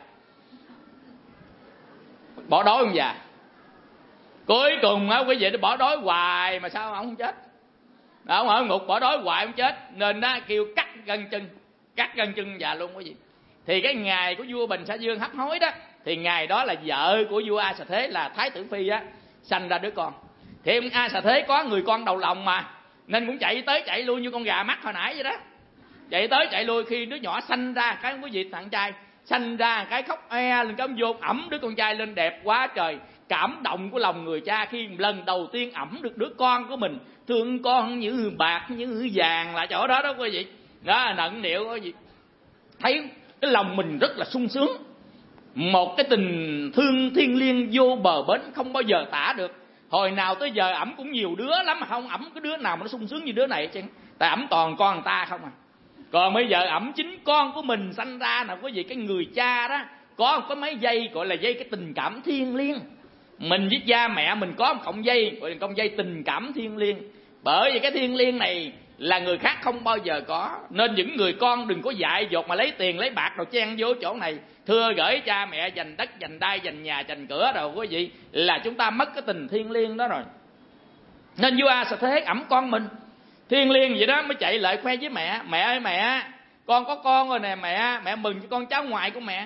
Bỏ đói ông già. Cuối cùng á quý vị, nó bỏ đói hoài mà sao ông không chết. Đó, ông ở ngục bỏ đói hoài không chết, nên nó kêu cắt gân chân, cắt gân chân già luôn quý vị. Thì cái ngày của vua Bình Xả Dương hấp hối đó, thì ngày đó là vợ của vua A Xà Thế là Thái Tử Phi á, sanh ra đứa con. Thì ông A Xà Thế có người con đầu lòng mà, nên cũng chạy tới chạy lui như con gà mắc hồi nãy vậy đó. Chạy tới chạy lui, khi đứa nhỏ sanh ra cái quý vị thằng trai sanh ra cái khóc e lên, cái ông vô ẩm đứa con trai lên đẹp quá trời. Cảm động của lòng người cha khi lần đầu tiên ẩm được đứa con của mình, thương con như bạc như vàng là chỗ đó đó quý vị. Đó nận điệu quý vị, thấy cái lòng mình rất là sung sướng, một cái tình thương thiêng liêng vô bờ bến không bao giờ tả được. Hồi nào tới giờ ẩm cũng nhiều đứa lắm mà không ẩm cái đứa nào mà nó sung sướng như đứa này chứ, tại ẩm toàn con người ta không à. Còn bây giờ ẩm chính con của mình sanh ra nào quý vị, cái người cha đó có có mấy dây gọi là dây cái tình cảm thiêng liêng. Mình với cha mẹ mình có một cọng dây gọi là cọng dây tình cảm thiêng liêng. Bởi vì cái thiêng liêng này là người khác không bao giờ có, nên những người con đừng có dại dột mà lấy tiền lấy bạc rồi chen vô chỗ này, thưa gửi cha mẹ dành đất dành đai dành nhà dành cửa rồi quý vị, là chúng ta mất cái tình thiêng liêng đó rồi. Nên vua A Xà Thế ẵm con mình thiêng liêng vậy đó, mới chạy lại khoe với mẹ, mẹ ơi mẹ, con có con rồi nè mẹ, mẹ mừng cho con cháu ngoại của mẹ.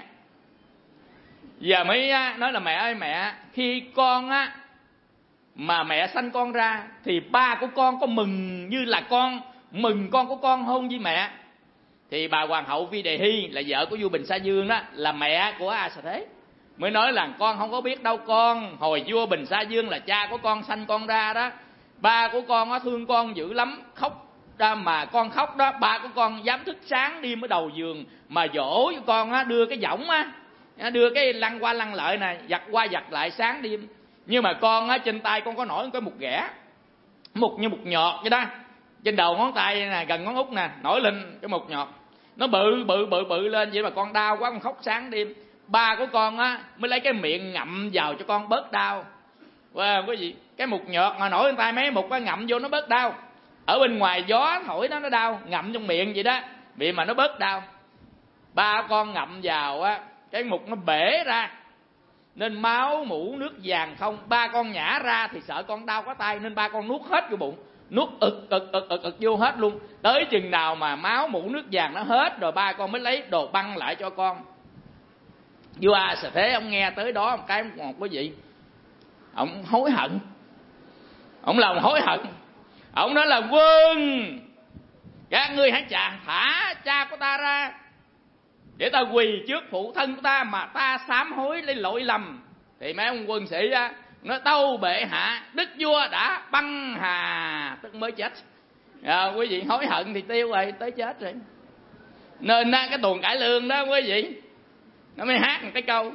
Giờ mới nói là mẹ ơi mẹ, khi con á mà mẹ sanh con ra thì ba của con có mừng như là con mừng con của con hôn với mẹ. Thì bà hoàng hậu Vi Đề Hy là vợ của vua Bình Xả Dương đó, là mẹ của A Xà Thế, mới nói là con không có biết đâu con, hồi vua Bình Xả Dương là cha của con sanh con ra đó, ba của con á thương con dữ lắm, khóc ra mà con khóc đó, ba của con dám thức sáng đêm ở đầu giường mà dỗ cho con á, đưa cái võng á, đưa cái lăn qua lăn lại nè, giặt qua giặt lại sáng đêm. Nhưng mà con á, trên tay con có nổi cái một ghẻ, một như một nhọt vậy đó, trên đầu ngón tay nè, gần ngón út nè, nổi lên cái một nhọt, nó bự bự bự bự lên vậy mà con đau quá, con khóc sáng đêm. Ba của con á mới lấy cái miệng ngậm vào cho con bớt đau. Wow, cái gì cái một nhọt mà nổi lên tay mấy một cái ngậm vô nó bớt đau. Ở bên ngoài gió thổi nó nó đau, ngậm trong miệng vậy đó, miệng mà nó bớt đau. Ba con ngậm vào á, cái mục nó bể ra, nên máu mũ nước vàng không. Ba con nhả ra thì sợ con đau quá tay, nên ba con nuốt hết vô bụng, nuốt ực ực ực ực ực vô hết luôn. Tới chừng nào mà máu mũ nước vàng nó hết rồi, ba con mới lấy đồ băng lại cho con. Vua A Xà Thế ông nghe tới đó một cái một quý vị, ông hối hận, ông lòng hối hận. Ông nói là quân, các ngươi hãy trả thả cha của ta ra, để ta quỳ trước phụ thân của ta mà ta sám hối lấy lỗi lầm. Thì mấy ông quân sĩ á nó tâu bệ hạ, đức vua đã băng hà, tức mới chết. À, quý vị hối hận thì tiêu rồi, tới chết rồi. Nên á, cái tuồng cải lương đó quý vị, nó mới hát một cái câu: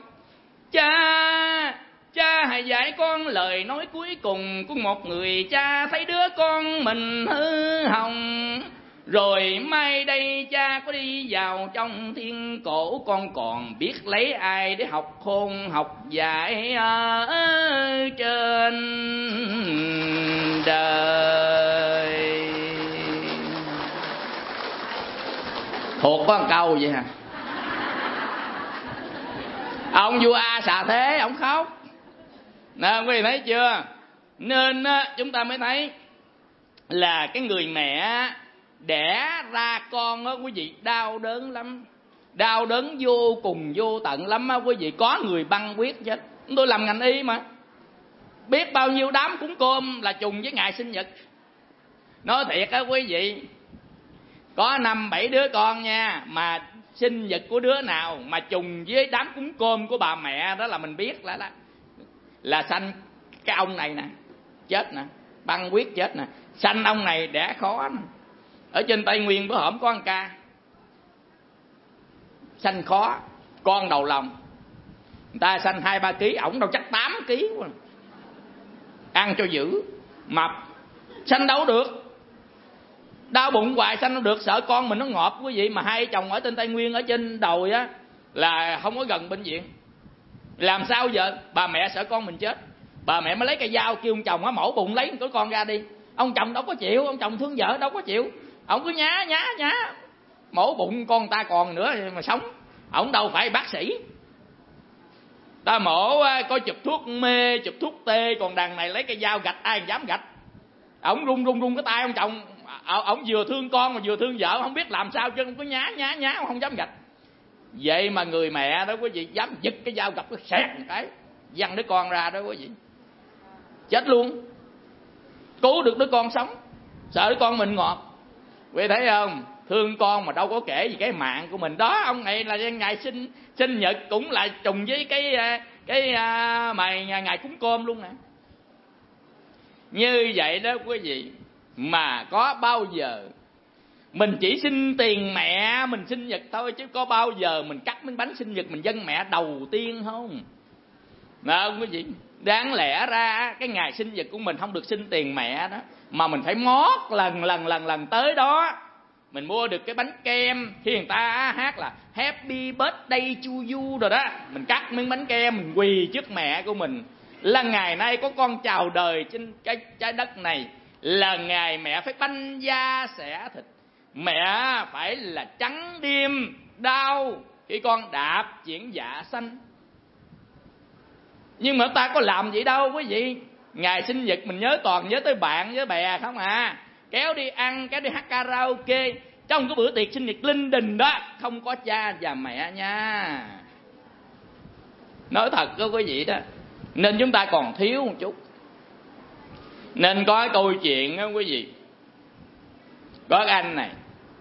cha cha hãy dạy con lời nói cuối cùng của một người cha, thấy đứa con mình hư hỏng rồi mai đây cha có đi vào trong thiên cổ, con còn biết lấy ai để học khôn học dạy ở trên đời. Thuộc có một câu vậy hả? Ông vua A Xà Thế ông khóc, Nè quý vị thấy chưa? Nên á, chúng ta mới thấy là cái người mẹ đẻ ra con á quý vị đau đớn lắm, đau đớn vô cùng vô tận lắm á quý vị. Có người băng huyết chết. Tôi làm ngành y mà, biết bao nhiêu đám cúng cơm là trùng với ngày sinh nhật. Nói thiệt á quý vị, có năm bảy đứa con nha, mà sinh nhật của đứa nào mà trùng với đám cúng cơm của bà mẹ đó là mình biết là là, là sanh cái ông này nè chết nè, băng huyết chết nè, sanh ông này đẻ khó nè. Ở trên Tây Nguyên bữa hổm có một ca sanh khó, con đầu lòng, người ta sanh hai ba ký, ổng đâu chắc tám ký quá. Ăn cho dữ, mập, sanh đâu được, đau bụng hoài sanh đâu được, sợ con mình nó ngọt quý vị. Mà hai chồng ở trên Tây Nguyên ở trên đồi á là không có gần bệnh viện, làm sao giờ? Bà mẹ sợ con mình chết, bà mẹ mới lấy cây dao kêu ông chồng á mổ bụng lấy cái con ra đi. Ông chồng đâu có chịu, ông chồng thương vợ đâu có chịu, ông cứ nhá nhá nhá mổ bụng con ta còn nữa mà sống. Ông đâu phải bác sĩ, ta mổ có chụp thuốc mê, chụp thuốc tê, còn đằng này lấy cây dao gạch ai dám gạch. Ông run run run cái tay ông chồng, ông vừa thương con mà vừa thương vợ, không biết làm sao chứ cứ nhá nhá nhá không dám gạch. Vậy mà người mẹ đó quý vị dám giật cái dao gạch, cái xẹt một cái văng đứa con ra đó quý vị, chết luôn. Cứu được đứa con sống, sợ đứa con mình ngọt. Quý vị thấy không? Thương con mà đâu có kể gì cái mạng của mình đó. Ông này là ngày sinh sinh nhật cũng là trùng với cái cái mày ngày cúng cơm luôn nè. Như vậy đó quý vị, mà có bao giờ mình chỉ xin tiền mẹ mình sinh nhật thôi, chứ có bao giờ mình cắt miếng bánh sinh nhật mình dâng mẹ đầu tiên không? Nè quý vị, đáng lẽ ra cái ngày sinh nhật của mình không được xin tiền mẹ đó, mà mình phải mót lần lần lần lần tới đó. Mình mua được cái bánh kem, khi người ta hát là Happy Birthday to you rồi đó, mình cắt miếng bánh kem mình quỳ trước mẹ của mình, là ngày nay có con chào đời trên cái trái đất này, là ngày mẹ phải banh da xẻ thịt, mẹ phải là trắng đêm đau khi con đạp chuyển dạ xanh. Nhưng mà ta có làm vậy đâu quý vị. Ngày sinh nhật mình nhớ toàn nhớ tới bạn với bè không à, kéo đi ăn, kéo đi hát karaoke. Trong cái bữa tiệc sinh nhật linh đình đó không có cha và mẹ nha. Nói thật đó quý vị đó, nên chúng ta còn thiếu một chút. Nên có cái câu chuyện đó quý vị, có cái anh này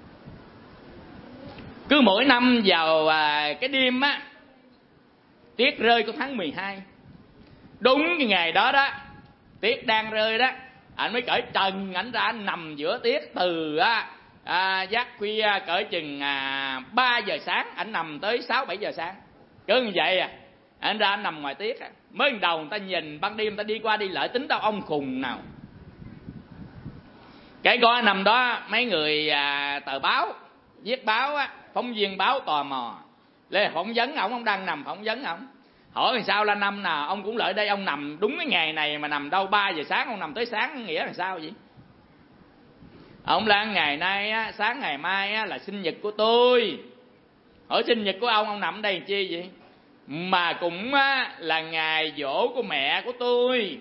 cứ mỗi năm vào cái đêm á, tuyết rơi của tháng mười hai, đúng cái ngày đó đó, tuyết đang rơi đó, anh mới cởi trần ảnh ra, anh nằm giữa tuyết từ á à, giấc khuya cởi chừng à, ba giờ sáng, anh nằm tới sáu bảy giờ sáng. Cứ như vậy à, anh ra anh nằm ngoài tuyết à. Mới đầu người ta nhìn ban đêm người ta đi qua đi lại tính đâu ông khùng nào. Cái coi nằm đó, mấy người à, tờ báo viết báo á, phóng viên báo tò mò lên phỏng vấn ổng, ông đang nằm phỏng vấn ổng, hỏi làm sao là năm nào ông cũng lại đây, ông nằm đúng cái ngày này mà nằm đâu ba giờ sáng, ông nằm tới sáng nghĩa là sao vậy? Ông là ngày nay á, sáng ngày mai á, là sinh nhật của tôi. Hỏi sinh nhật của ông, ông nằm ở đây chi vậy? Mà cũng á, là ngày giỗ của mẹ của tôi.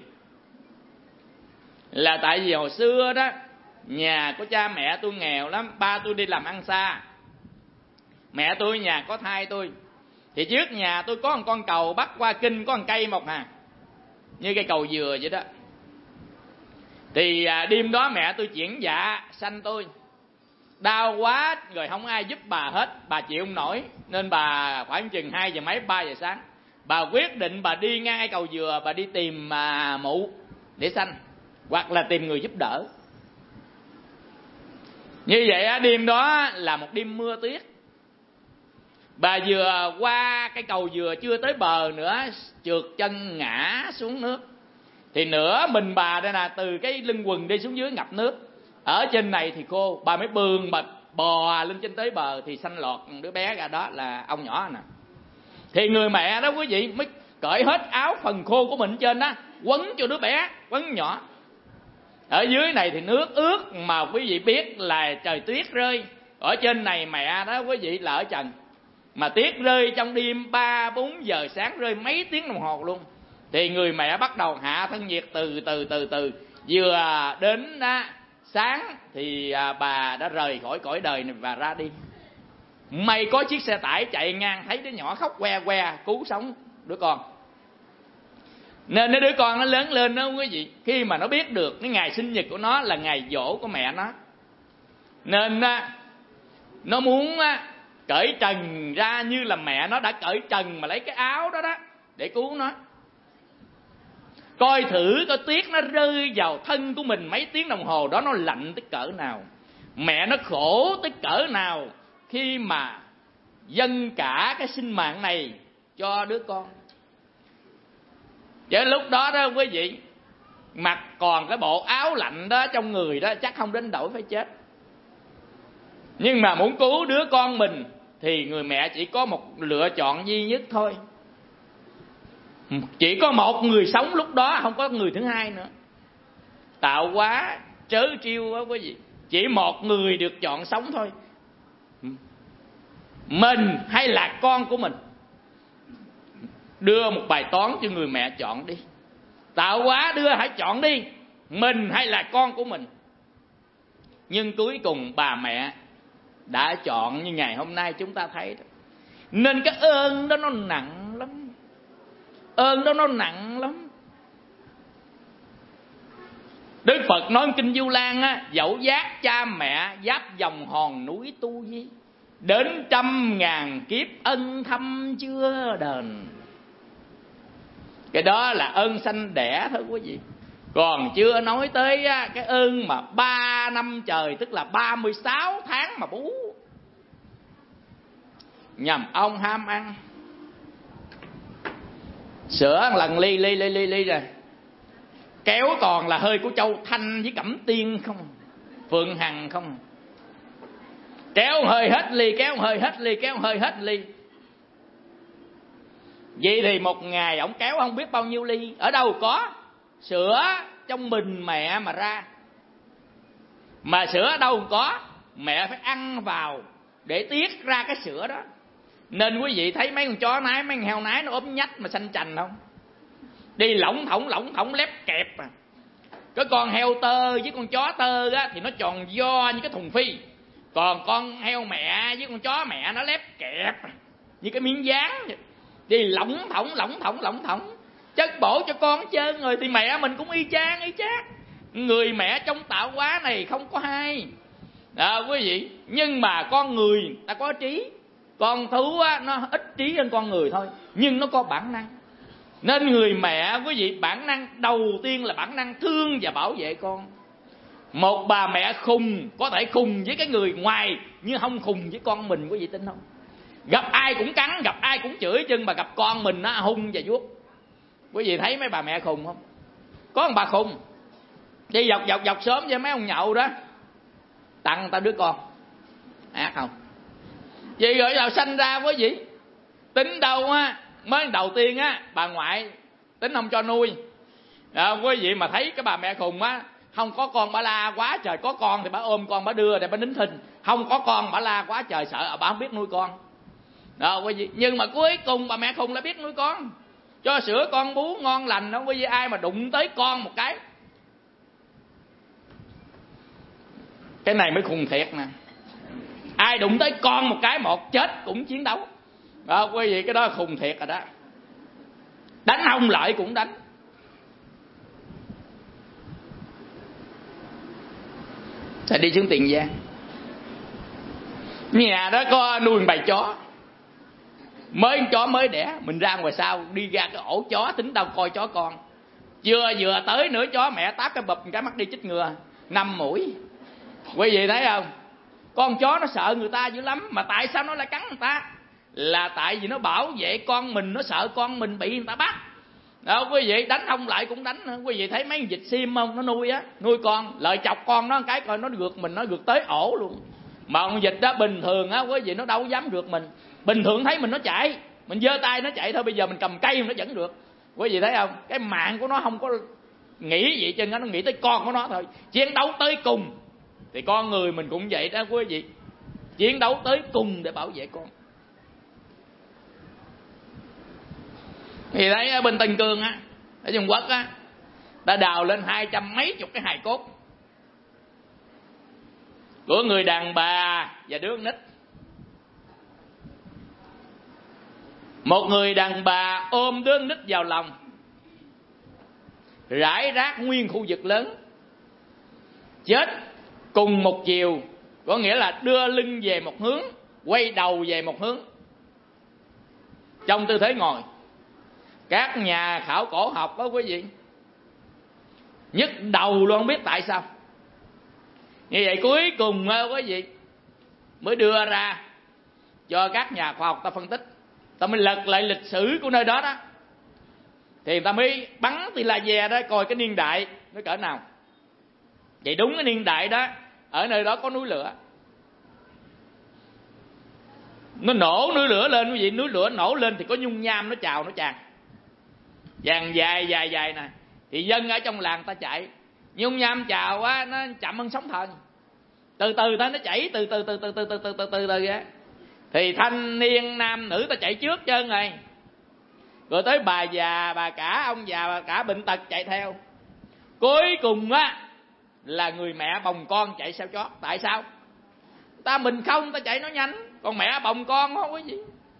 Là tại vì hồi xưa đó, nhà của cha mẹ tôi nghèo lắm, ba tôi đi làm ăn xa, mẹ tôi nhà có thai tôi. Thì trước nhà tôi có một con cầu bắc qua kinh, có một cây một hà, như cây cầu dừa vậy đó. Thì à, đêm đó mẹ tôi chuyển dạ sanh tôi, đau quá rồi không ai giúp bà hết, bà chịu không nổi, nên bà khoảng chừng hai giờ mấy ba giờ sáng, bà quyết định bà đi ngang cây cầu dừa, bà đi tìm à, mụ để sanh, hoặc là tìm người giúp đỡ. Như vậy á, đêm đó là một đêm mưa tuyết. Bà vừa qua cái cầu dừa chưa tới bờ nữa, trượt chân ngã xuống nước. Thì nửa mình bà đây nè, từ cái lưng quần đi xuống dưới ngập nước. Ở trên này thì khô, bà mới bường bà bò lên trên tới bờ thì sanh lọt đứa bé ra, đó là ông nhỏ nè. Thì người mẹ đó quý vị mới cởi hết áo phần khô của mình trên đó, quấn cho đứa bé, quấn nhỏ. Ở dưới này thì nước ướt, mà quý vị biết là trời tuyết rơi. Ở trên này mẹ đó quý vị là ở trần, mà tuyết rơi trong đêm ba bốn giờ sáng, rơi mấy tiếng đồng hồ luôn. thì người mẹ bắt đầu hạ thân nhiệt từ từ từ từ. Vừa đến á, sáng thì à, bà đã rời khỏi cõi đời này và ra đi. May có chiếc xe tải chạy ngang, thấy đứa nhỏ khóc que que, cứu sống đứa con. Nên đứa con nó lớn lên đó quý vị, khi mà nó biết được cái ngày sinh nhật của nó là ngày giỗ của mẹ nó, nên á, nó muốn á, cởi trần ra như là mẹ nó đã cởi trần, mà lấy cái áo đó đó để cứu nó. Coi thử coi tuyết nó rơi vào thân của mình mấy tiếng đồng hồ đó, nó lạnh tới cỡ nào, mẹ nó khổ tới cỡ nào khi mà dâng cả cái sinh mạng này cho đứa con. Chứ lúc đó đó quý vị, mặc còn cái bộ áo lạnh đó trong người đó chắc không đến đổi phải chết. Nhưng mà muốn cứu đứa con mình thì người mẹ chỉ có một lựa chọn duy nhất thôi. Chỉ có một người sống lúc đó, không có người thứ hai nữa. Tạo hóa trớ trêu đó quý vị, chỉ một người được chọn sống thôi. Mình hay là con của mình? Đưa một bài toán cho người mẹ chọn đi. Tạo hóa đưa hãy chọn đi, mình hay là con của mình. Nhưng cuối cùng bà mẹ đã chọn như ngày hôm nay chúng ta thấy đó. Nên cái ơn đó nó nặng lắm. Ơn đó nó nặng lắm. Đức Phật nói Kinh Du Lan á, dẫu giác cha mẹ giáp dòng hòn núi Tu Di, đến trăm ngàn kiếp ân thâm chưa đền. Cái đó là ơn sanh đẻ thôi quý vị. Còn chưa nói tới cái ơn mà ba năm trời, tức là ba mươi sáu tháng mà bú. Nhằm ông ham ăn sữa lần ly ly ly ly ly rồi, kéo còn là hơi của Châu Thanh với Cẩm Tiên không, Phượng Hằng không. Kéo hơi hết ly, kéo hơi hết ly, kéo hơi hết ly. Vậy thì một ngày ổng kéo không biết bao nhiêu ly. Ở đâu có sữa trong bình mẹ mà ra. Mà sữa ở đâu có, mẹ phải ăn vào để tiết ra cái sữa đó. Nên quý vị thấy mấy con chó nái, mấy con heo nái nó ốm nhách mà xanh chành không? Đi lỏng thỏng lỏng thỏng lép kẹp à. Cái con heo tơ với con chó tơ á, thì nó tròn do như cái thùng phi. Còn con heo mẹ với con chó mẹ nó lép kẹp như cái miếng dán. Đi lỏng thỏng lỏng thỏng lỏng thỏng, chất bổ cho con hết trơn rồi. Thì mẹ mình cũng y chang y chang. Người mẹ trong tạo hóa này không có hai à, quý vị. Nhưng mà con người ta có trí. Con thú á, nó ít trí hơn con người thôi, nhưng nó có bản năng. Nên người mẹ quý vị, bản năng đầu tiên là bản năng thương và bảo vệ con. Một bà mẹ khùng có thể khùng với cái người ngoài, nhưng không khùng với con mình, quý vị tin không? Gặp ai cũng cắn, gặp ai cũng chửi chân, mà gặp con mình nó hung và vuốt. Quý vị thấy mấy bà mẹ khùng không? Có một bà khùng đi dọc dọc dọc xóm với mấy ông nhậu đó, tặng người ta đứa con ác không? Vì rồi nào sanh ra quý vị, tính đâu á, mới đầu tiên á bà ngoại tính không cho nuôi à, quý vị mà thấy cái bà mẹ khùng á, không có con bà la quá trời, có con thì bà ôm con bà đưa để bà nín thinh, không có con bà la quá trời sợ bà không biết nuôi con đó quý vị. Nhưng mà cuối cùng bà mẹ khùng lại biết nuôi con, cho sữa con bú ngon lành đó quý vị. Ai mà đụng tới con một cái, cái này mới khùng thiệt nè. Ai đụng tới con một cái một chết cũng chiến đấu đó quý vị, cái đó là khùng thiệt rồi đó. Đánh ông lợi cũng đánh. Sẽ đi xuống Tiền Giang, nhà đó có nuôi bầy chó, mới chó mới đẻ, mình ra ngoài sau đi ra cái ổ chó tính đâu coi chó con. Chưa vừa tới nữa chó mẹ táp cái bụp cái mắt đi chích ngừa năm mũi. Quý vị thấy không? Con chó nó sợ người ta dữ lắm. Mà tại sao nó lại cắn người ta? Là tại vì nó bảo vệ con mình, nó sợ con mình bị người ta bắt đó quý vị. Đánh ông lại cũng đánh nữa. Quý vị thấy mấy con vịt sim không? Nó nuôi á, nuôi con lợi chọc con nó cái coi nó gượt mình, nó gượt tới ổ luôn. Mà con vịt đó bình thường á quý vị, nó đâu dám gượt mình. Bình thường thấy mình nó chạy, mình giơ tay nó chạy thôi. Bây giờ mình cầm cây nó vẫn được. Quý vị thấy không? Cái mạng của nó không có nghĩ vậy, cho nên nó nghĩ tới con của nó thôi. Chiến đấu tới cùng. Thì con người mình cũng vậy đó quý vị, chiến đấu tới cùng để bảo vệ con. Thì thấy ở bên Tân Cương á, Ở Trung Quốc á, ta đào lên hai trăm mấy chục cái hài cốt của người đàn bà và đứa con nít. Một người đàn bà ôm đứa con nít vào lòng, rải rác nguyên khu vực lớn, chết cùng một chiều, có nghĩa là đưa lưng về một hướng, quay đầu về một hướng, trong tư thế ngồi. Các nhà khảo cổ học đó quý vị, nhức đầu luôn, không biết tại sao. Như vậy cuối cùng quý vị mới đưa ra cho các nhà khoa học ta phân tích, ta mới lật lại lịch sử của nơi đó đó, thì ta mới bắn tì laser đó, coi cái niên đại nó cỡ nào. Vậy đúng cái niên đại đó, ở nơi đó có núi lửa, nó nổ núi lửa lên quý vị, núi lửa nổ lên thì có nhung nham nó trào nó tràn, vàng dài dài dài nè, thì dân ở trong làng ta chạy, nhung nham trào á, nó chậm hơn sóng thần, từ từ ta nó chảy từ từ từ từ từ từ từ từ từ từ á, thì thanh niên nam nữ ta chạy trước trơn rồi, rồi tới bà già bà cả, ông già bà cả bệnh tật chạy theo, cuối cùng á là người mẹ bồng con chạy sao chót. Tại sao? Ta mình không, ta chạy nó nhanh, còn mẹ bồng con không có gì.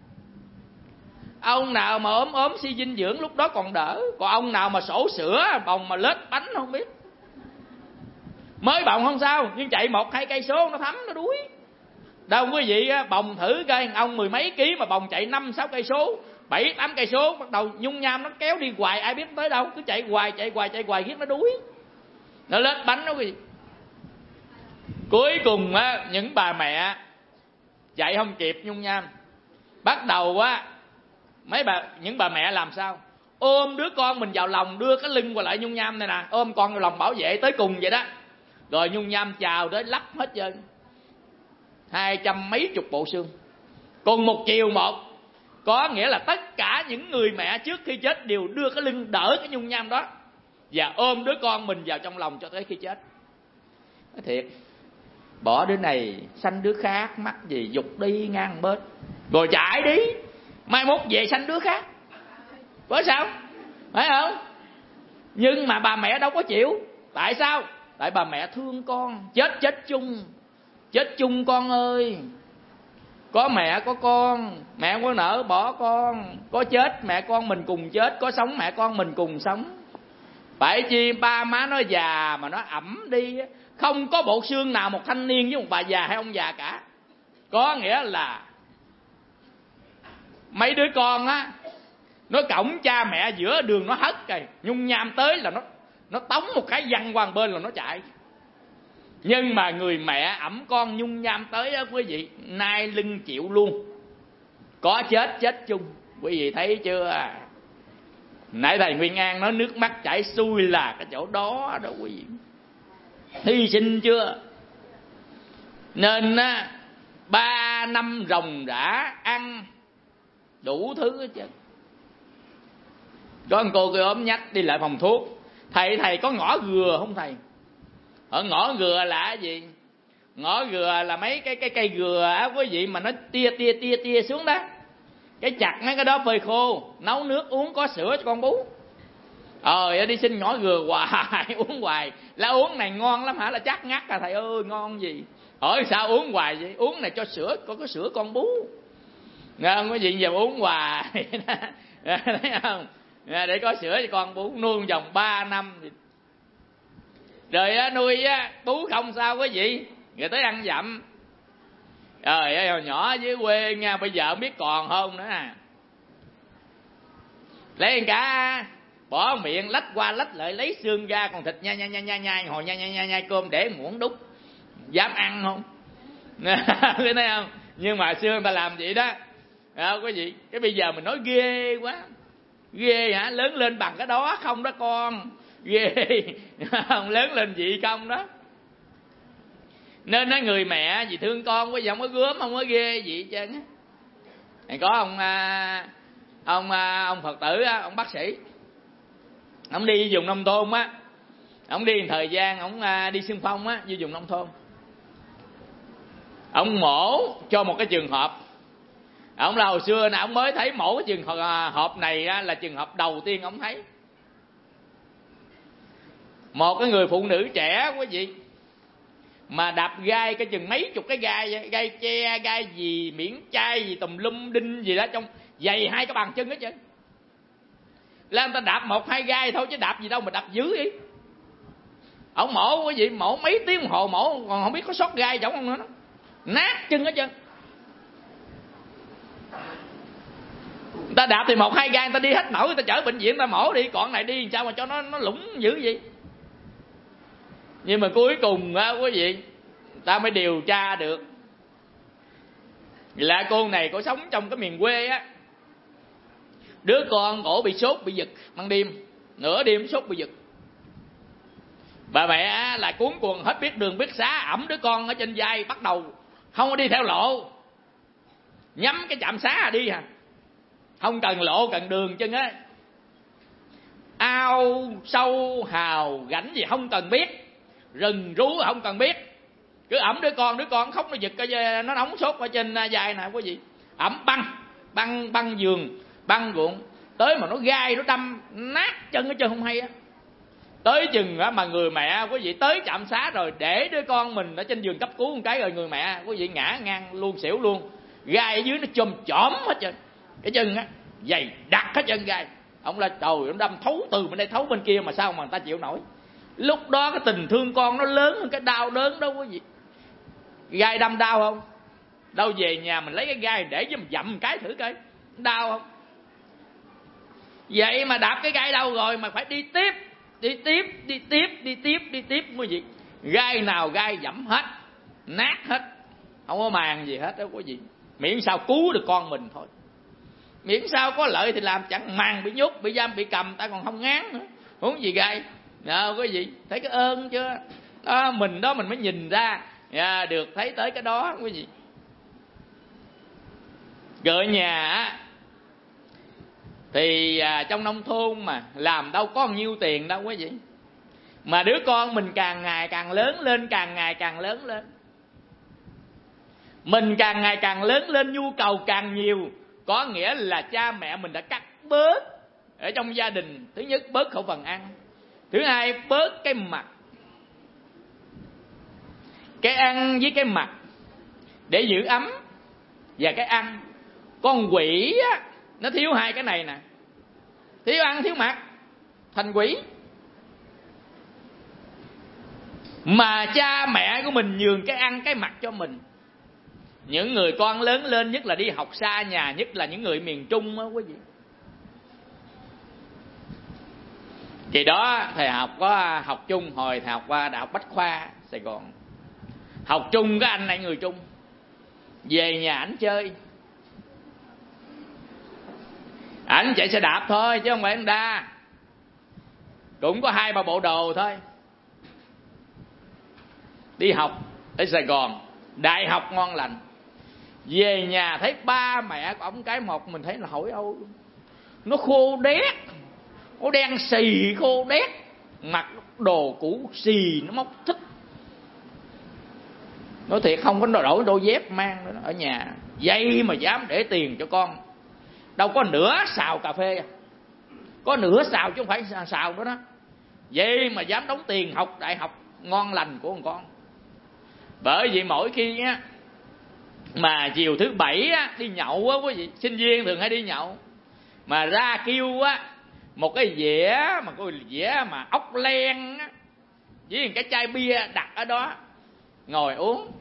Ông nào mà ốm ốm suy dinh dưỡng lúc đó còn đỡ, còn ông nào mà sổ sữa bồng mà lết bánh không biết. Mới bồng không sao, nhưng chạy một hai cây số nó thấm nó đuối. Đâu quý vị bồng thử coi, ông mười mấy ký mà bồng chạy năm sáu cây số, bảy tám cây số, bắt đầu nhung nham nó kéo đi hoài, ai biết tới đâu, cứ chạy hoài chạy hoài chạy hoài, giết nó đuối, nó lết bánh đó quý vị. Cuối cùng á, những bà mẹ chạy không kịp nhung nham, bắt đầu á mấy bà những bà mẹ làm sao? Ôm đứa con mình vào lòng, đưa cái lưng qua lại nhung nham này nè, ôm con vào lòng bảo vệ tới cùng vậy đó. Rồi nhung nham chào tới lắp hết trơn, hai trăm mấy chục bộ xương, cùng một chiều một. Có nghĩa là tất cả những người mẹ trước khi chết đều đưa cái lưng đỡ cái nhung nham đó và ôm đứa con mình vào trong lòng cho tới khi chết. Nói thiệt, bỏ đứa này sanh đứa khác, mắc gì dục đi ngang bớt, rồi chạy đi, mai mốt về sanh đứa khác, có sao, phải không? Nhưng mà bà mẹ đâu có chịu. Tại sao? Tại bà mẹ thương con, chết chết chung, chết chung con ơi. Có mẹ có con, mẹ không có nỡ bỏ con, có chết mẹ con mình cùng chết, có sống mẹ con mình cùng sống. Phải chi ba má nó già mà nó ẩm đi, không có bộ xương nào một thanh niên với một bà già hay ông già cả. Có nghĩa là mấy đứa con á, nó cõng cha mẹ giữa đường nó hất kìa, nhung nham tới là nó nó tống một cái văng qua một bên là nó chạy. Nhưng mà người mẹ ẵm con nhung nham tới á quý vị, nai lưng chịu luôn, có chết chết chung. Quý vị thấy chưa? Nãy thầy Nguyên An nói nước mắt chảy xuôi là cái chỗ đó đó quý vị, hy sinh chưa? Nên á, ba năm ròng rã ăn đủ thứ hết trơn. Có một cô kia ốm nhách đi lại phòng thuốc, thầy thầy có ngõ gừa không thầy? Ở ngõ gừa là cái gì? Ngõ gừa là mấy cái cái cây gừa á quý vị, mà nó tia tia tia tia xuống đó, cái chặt mấy cái đó phơi khô, nấu nước uống, có sữa cho con bú. Ờ đi xin ngõ gừa hoài uống hoài, là uống này ngon lắm hả? Là chắc ngắt à thầy ơi, ngon gì? Hỏi sao uống hoài vậy? Uống này cho sữa, có có sữa con bú. Nghe không? Cái gì giờ uống hoài thấy không? Để có sữa cho con bú, nuôi vòng ba năm rồi á, nuôi á bú không sao quý vị, rồi tới ăn dặm. Trời ơi, hồi nhỏ dưới quê nha, bây giờ không biết còn không nữa nè. Lấy cá bỏ miệng lách qua lách lại, lấy xương ra, còn thịt nhai nhai nhai nhai nhai, hồi nhai nhai nhai nhai cơm để muỗng đút. Dám ăn không? Thấy không? Nhưng mà xưa người ta làm vậy đó. À, quý vị, cái bây giờ mình nói ghê quá. Ghê hả? Lớn lên bằng cái đó không đó con. Ghê. Không lớn lên vậy không đó. Nên nói người mẹ vì thương con quý vị, không có gớm, không có ghê gì hết trơn á. Có ông ông ông Phật tử, ông bác sĩ, ông đi vùng nông thôn á, ông đi thời gian ông đi xung phong á, vô vùng nông thôn, ông mổ cho một cái trường hợp. Ông là hồi xưa nè, ông mới thấy mổ cái trường hợp này là trường hợp đầu tiên ông thấy. Một cái người phụ nữ trẻ quý vị mà đạp gai cái chừng mấy chục cái gai, gai tre, gai gì, miễn chai gì, tùm lum đinh gì đó, trong dày hai cái bàn chân hết trơn. Là người ta đạp một hai gai thôi chứ đạp gì đâu mà đạp dữ vậy. Ông mổ quý vị, mổ mấy tiếng đồng hồ mổ còn không biết có sót gai giống không nữa đó. Nát chân hết trơn. Người ta đạp thì một hai gai người ta đi hết nổi, người ta chở bệnh viện người ta mổ đi, còn này đi sao mà cho nó nó lủng dữ vậy. Nhưng mà cuối cùng á quý vị, ta mới điều tra được là cô này cổ sống trong cái miền quê á. Đứa con cổ bị sốt bị giật ban đêm, nửa đêm sốt bị giật. Bà mẹ là cuốn cuồng hết biết đường biết xá, ẵm đứa con ở trên vai, bắt đầu không có đi theo lộ, nhắm cái trạm xá đi à, không cần lộ cần đường chân á. Ao sâu hào rãnh gì không cần biết, rừng rú không cần biết, cứ ẩm đứa con, đứa con khóc nó giật cái nó nóng sốt ở trên vai nè quý vị, ẩm băng băng băng giường băng ruộng tới mà nó gai nó đâm nát chân ở chân không hay á. Tới chừng á mà người mẹ quý vị tới trạm xá rồi, để đứa con mình ở trên giường cấp cứu một cái rồi người mẹ quý vị ngã ngang luôn, xỉu luôn, gai ở dưới nó chùm chỏm hết trơn, cái chân á dày đặc hết chân gai. Ông là trời, ông đâm thấu từ bên đây thấu bên kia mà sao mà người ta chịu nổi. Lúc đó cái tình thương con nó lớn hơn cái đau đớn đó quý vị. Gai đâm đau không? Đâu về nhà mình lấy cái gai để cho mình dậm cái thử coi đau không? Vậy mà đạp cái gai đâu rồi mà phải đi tiếp, đi tiếp, đi tiếp, đi tiếp, đi tiếp quý vị. Gai nào gai dẫm hết, nát hết, không có màng gì hết đó quý vị. Miễn sao cứu được con mình thôi, miễn sao có lợi thì làm, chẳng màng bị nhốt, bị giam, bị cầm, ta còn không ngán nữa, huống gì gai. Nào quý vị thấy cái ơn chưa đó, mình đó mình mới nhìn ra à, được thấy tới cái đó quý vị. Gợi nhà thì à, trong nông thôn mà làm đâu có nhiêu tiền đâu quý vị, mà đứa con mình càng ngày càng lớn lên, càng ngày càng lớn lên, mình càng ngày càng lớn lên, nhu cầu càng nhiều, có nghĩa là cha mẹ mình đã cắt bớt ở trong gia đình. Thứ nhất bớt khẩu phần ăn, thứ hai bớt cái mặt, cái ăn với cái mặt để giữ ấm và cái ăn. Con quỷ á, nó thiếu hai cái này nè, thiếu ăn thiếu mặc thành quỷ. Mà cha mẹ của mình nhường cái ăn cái mặc cho mình. Những người con lớn lên, nhất là đi học xa nhà, nhất là những người miền Trung á quý vị. Thì đó thầy học có học chung, hồi thầy học qua Đại học Bách Khoa Sài Gòn, học chung cái anh này người Trung, về nhà ảnh chơi, ảnh chạy xe đạp thôi chứ không phải Honda, cũng có hai ba bộ đồ thôi. Đi học ở Sài Gòn, đại học ngon lành, về nhà thấy ba mẹ của ông cái một, mình thấy là hỏi âu, nó khô đét, nó đen xì khô đét, mặc đồ cũ xì, nó móc thích. Nói thiệt không có đổi đôi dép mang nữa ở nhà, vậy mà dám để tiền cho con. Đâu có nửa xào cà phê, có nửa xào chứ không phải xào nữa đó. Vậy mà dám đóng tiền học đại học ngon lành của con con. Bởi vì mỗi khi á mà chiều thứ bảy á, đi nhậu á quý vị, sinh viên thường hay đi nhậu, mà ra kêu á một cái dĩa mà cái dĩa mà ốc len á, với cái chai bia đặt ở đó ngồi uống.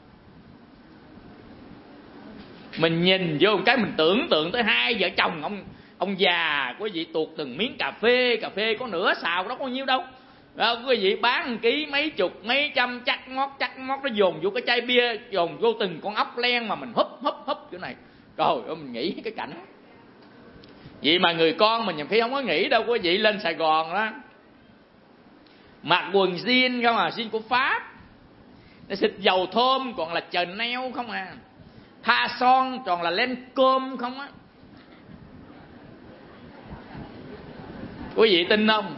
Mình nhìn vô một cái mình tưởng tượng tới hai vợ chồng ông ông già quý vị tuột từng miếng cà phê, cà phê có nửa xào đó có nhiêu đâu. Đó, quý vị bán một ký mấy chục mấy trăm, chắc mót chắc mót nó dồn vô cái chai bia, dồn vô từng con ốc len mà mình húp húp húp kiểu này. Trời ơi mình nghĩ cái cảnh. Vậy mà người con mình nhiều khi không có nghĩ đâu quý vị, lên Sài Gòn đó mặc quần jean không à, jean của Pháp, nó xịt dầu thơm còn là Chanel không à, tha son còn là Lancôme không á. Quý vị tin không?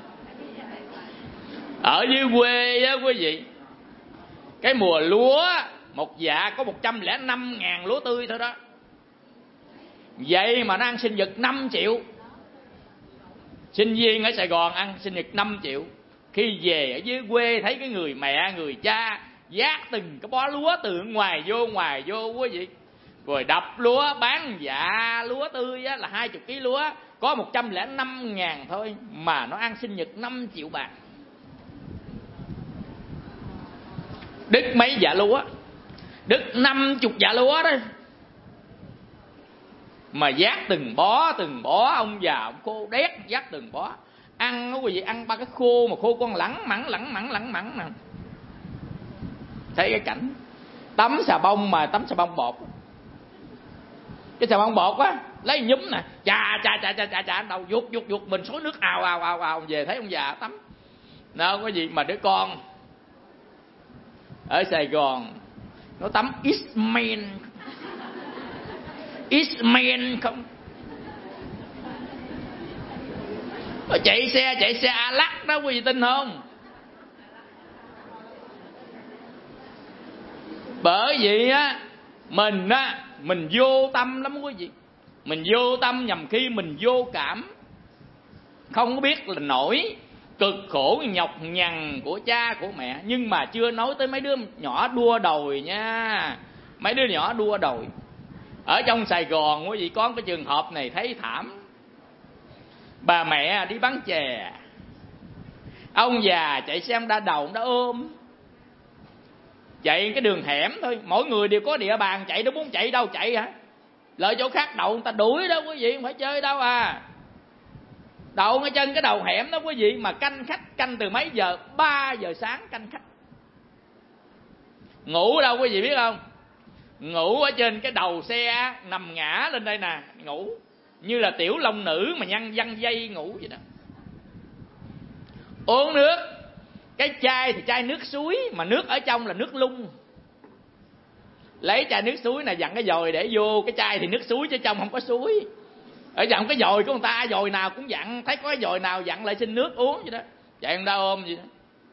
Ở dưới quê á quý vị, cái mùa lúa một dạ có một trăm lẻ năm ngàn lúa tươi thôi đó. Vậy mà nó ăn sinh nhật năm triệu. Sinh viên ở Sài Gòn ăn sinh nhật năm triệu. Khi về ở dưới quê thấy cái người mẹ người cha vác từng cái bó lúa từ ngoài vô ngoài vô quý vị, rồi đập lúa bán dạ lúa tươi á, là hai chục ký lúa có một trăm lẻ năm ngàn thôi, mà nó ăn sinh nhật năm triệu bạc. Đứt mấy dạ lúa, đứt năm chục dạ lúa đó, mà vác từng bó từng bó. Ông già ông khô đét vác từng bó, ăn quý vị, ăn ba cái khô mà khô con lẳng mẳng lẳng mẳng lẳng mẳng nè. Thấy cái cảnh tắm xà bông, mà tắm xà bông bột, cái xà bông bột á, lấy nhúm nè, chà chà chà chà chà chà đầu vuột vuột vuột, mình xối nước ào ào ào ào về thấy ông già tắm. Đâu có gì mà đứa con ở Sài Gòn nó tắm Eastman, Eastman không. Nó chạy xe chạy xe a lắc đó, quý vị tin không? Bởi vì á mình á mình vô tâm lắm quý vị. Mình vô tâm nhằm khi mình vô cảm, không có biết là nỗi cực khổ nhọc nhằn của cha của mẹ. Nhưng mà chưa nói tới mấy đứa nhỏ đua đòi nha. Mấy đứa nhỏ đua đòi ở trong Sài Gòn quý vị, có cái trường hợp này thấy thảm. Bà mẹ đi bán chè, ông già chạy xe đa đầu đã ôm, chạy cái đường hẻm thôi, mỗi người đều có địa bàn chạy, đâu muốn chạy đâu chạy hả? Lợi chỗ khác đậu người ta đuổi đó quý vị, không phải chơi đâu à. Đậu ngay chân cái đầu hẻm đó quý vị, mà canh khách canh từ mấy giờ? Ba giờ sáng canh khách. Ngủ ở đâu quý vị biết không? Ngủ ở trên cái đầu xe, nằm ngã lên đây nè, ngủ như là tiểu long nữ mà nhăn văng dây ngủ vậy đó. Uống nước, cái chai thì chai nước suối, mà nước ở trong là nước lung. Lấy chai nước suối này dặn cái dòi để vô cái chai thì nước suối, chứ trong không có suối. Ở dặn cái dòi của người ta, dòi nào cũng dặn, thấy có cái dòi nào dặn lại xin nước uống vậy đó. Chạy người ta ôm vậy đó.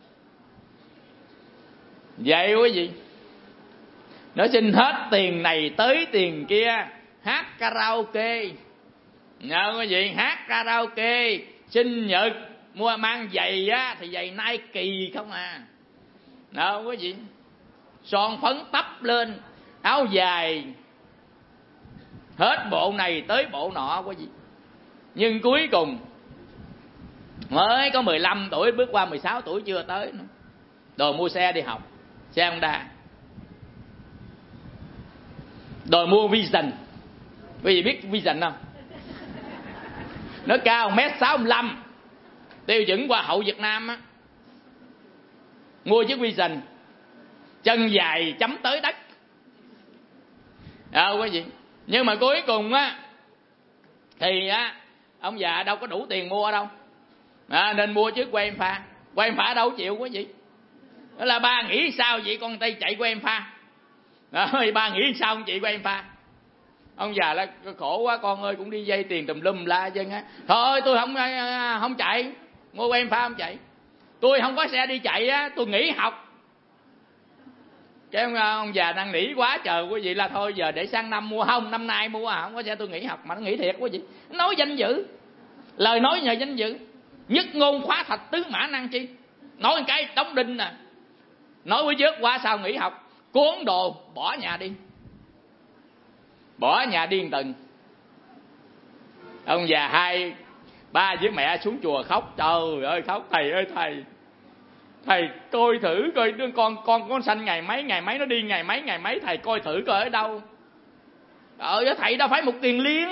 Vậy quý vị, nó xin hết tiền này tới tiền kia, hát karaoke. Nhớ quý vị, hát karaoke, sinh nhật, mua mang giày á thì giày Nike không à. Đâu quý vị, son phấn tấp lên, áo dài, hết bộ này tới bộ nọ quý vị. Nhưng cuối cùng mới có mười lăm tuổi, bước qua mười sáu tuổi chưa tới nữa, đòi mua xe đi học, xe Honda, đòi mua Vision. Quý vị biết Vision không? Nó cao một mét sáu mươi lăm, tiêu chuẩn Hoa hậu Việt Nam á. Mua chiếc Vision, chân dài chấm tới đất à, quý vị. Nhưng mà cuối cùng á thì á ông già đâu có đủ tiền mua đâu à, nên mua chiếc quay em pha. Quay em pha đâu chịu quý vị. Đó là ba nghĩ sao vậy con tay chạy quay em pha đó, ba nghĩ sao con chị quay em pha. Ông già là khổ quá con ơi, cũng đi vay tiền tùm lum la chân á. Thôi tôi không không chạy, mua quay em pha không chạy. Tôi không có xe đi chạy á, tôi nghỉ học. Cái ông, ông già năn nỉ quá trời quý vị, là thôi giờ để sang năm mua. Không, năm nay mua à, không có xe tôi nghỉ học. Mà nó nghỉ thiệt quý vị, nói danh dự, lời nói nhờ danh dự, nhất ngôn khóa thạch tứ mã năng chi. Nói cái đóng đinh nè, nói với vớt qua sao nghỉ học, cuốn đồ bỏ nhà đi, bỏ nhà đi một tuần. Ông già hai ba với mẹ xuống chùa khóc, trời ơi khóc, thầy ơi thầy, thầy coi thử coi đứa con con con sanh ngày mấy ngày mấy, nó đi ngày mấy ngày mấy, thầy coi thử coi ở đâu. Ờ thầy đâu phải một kiền liên,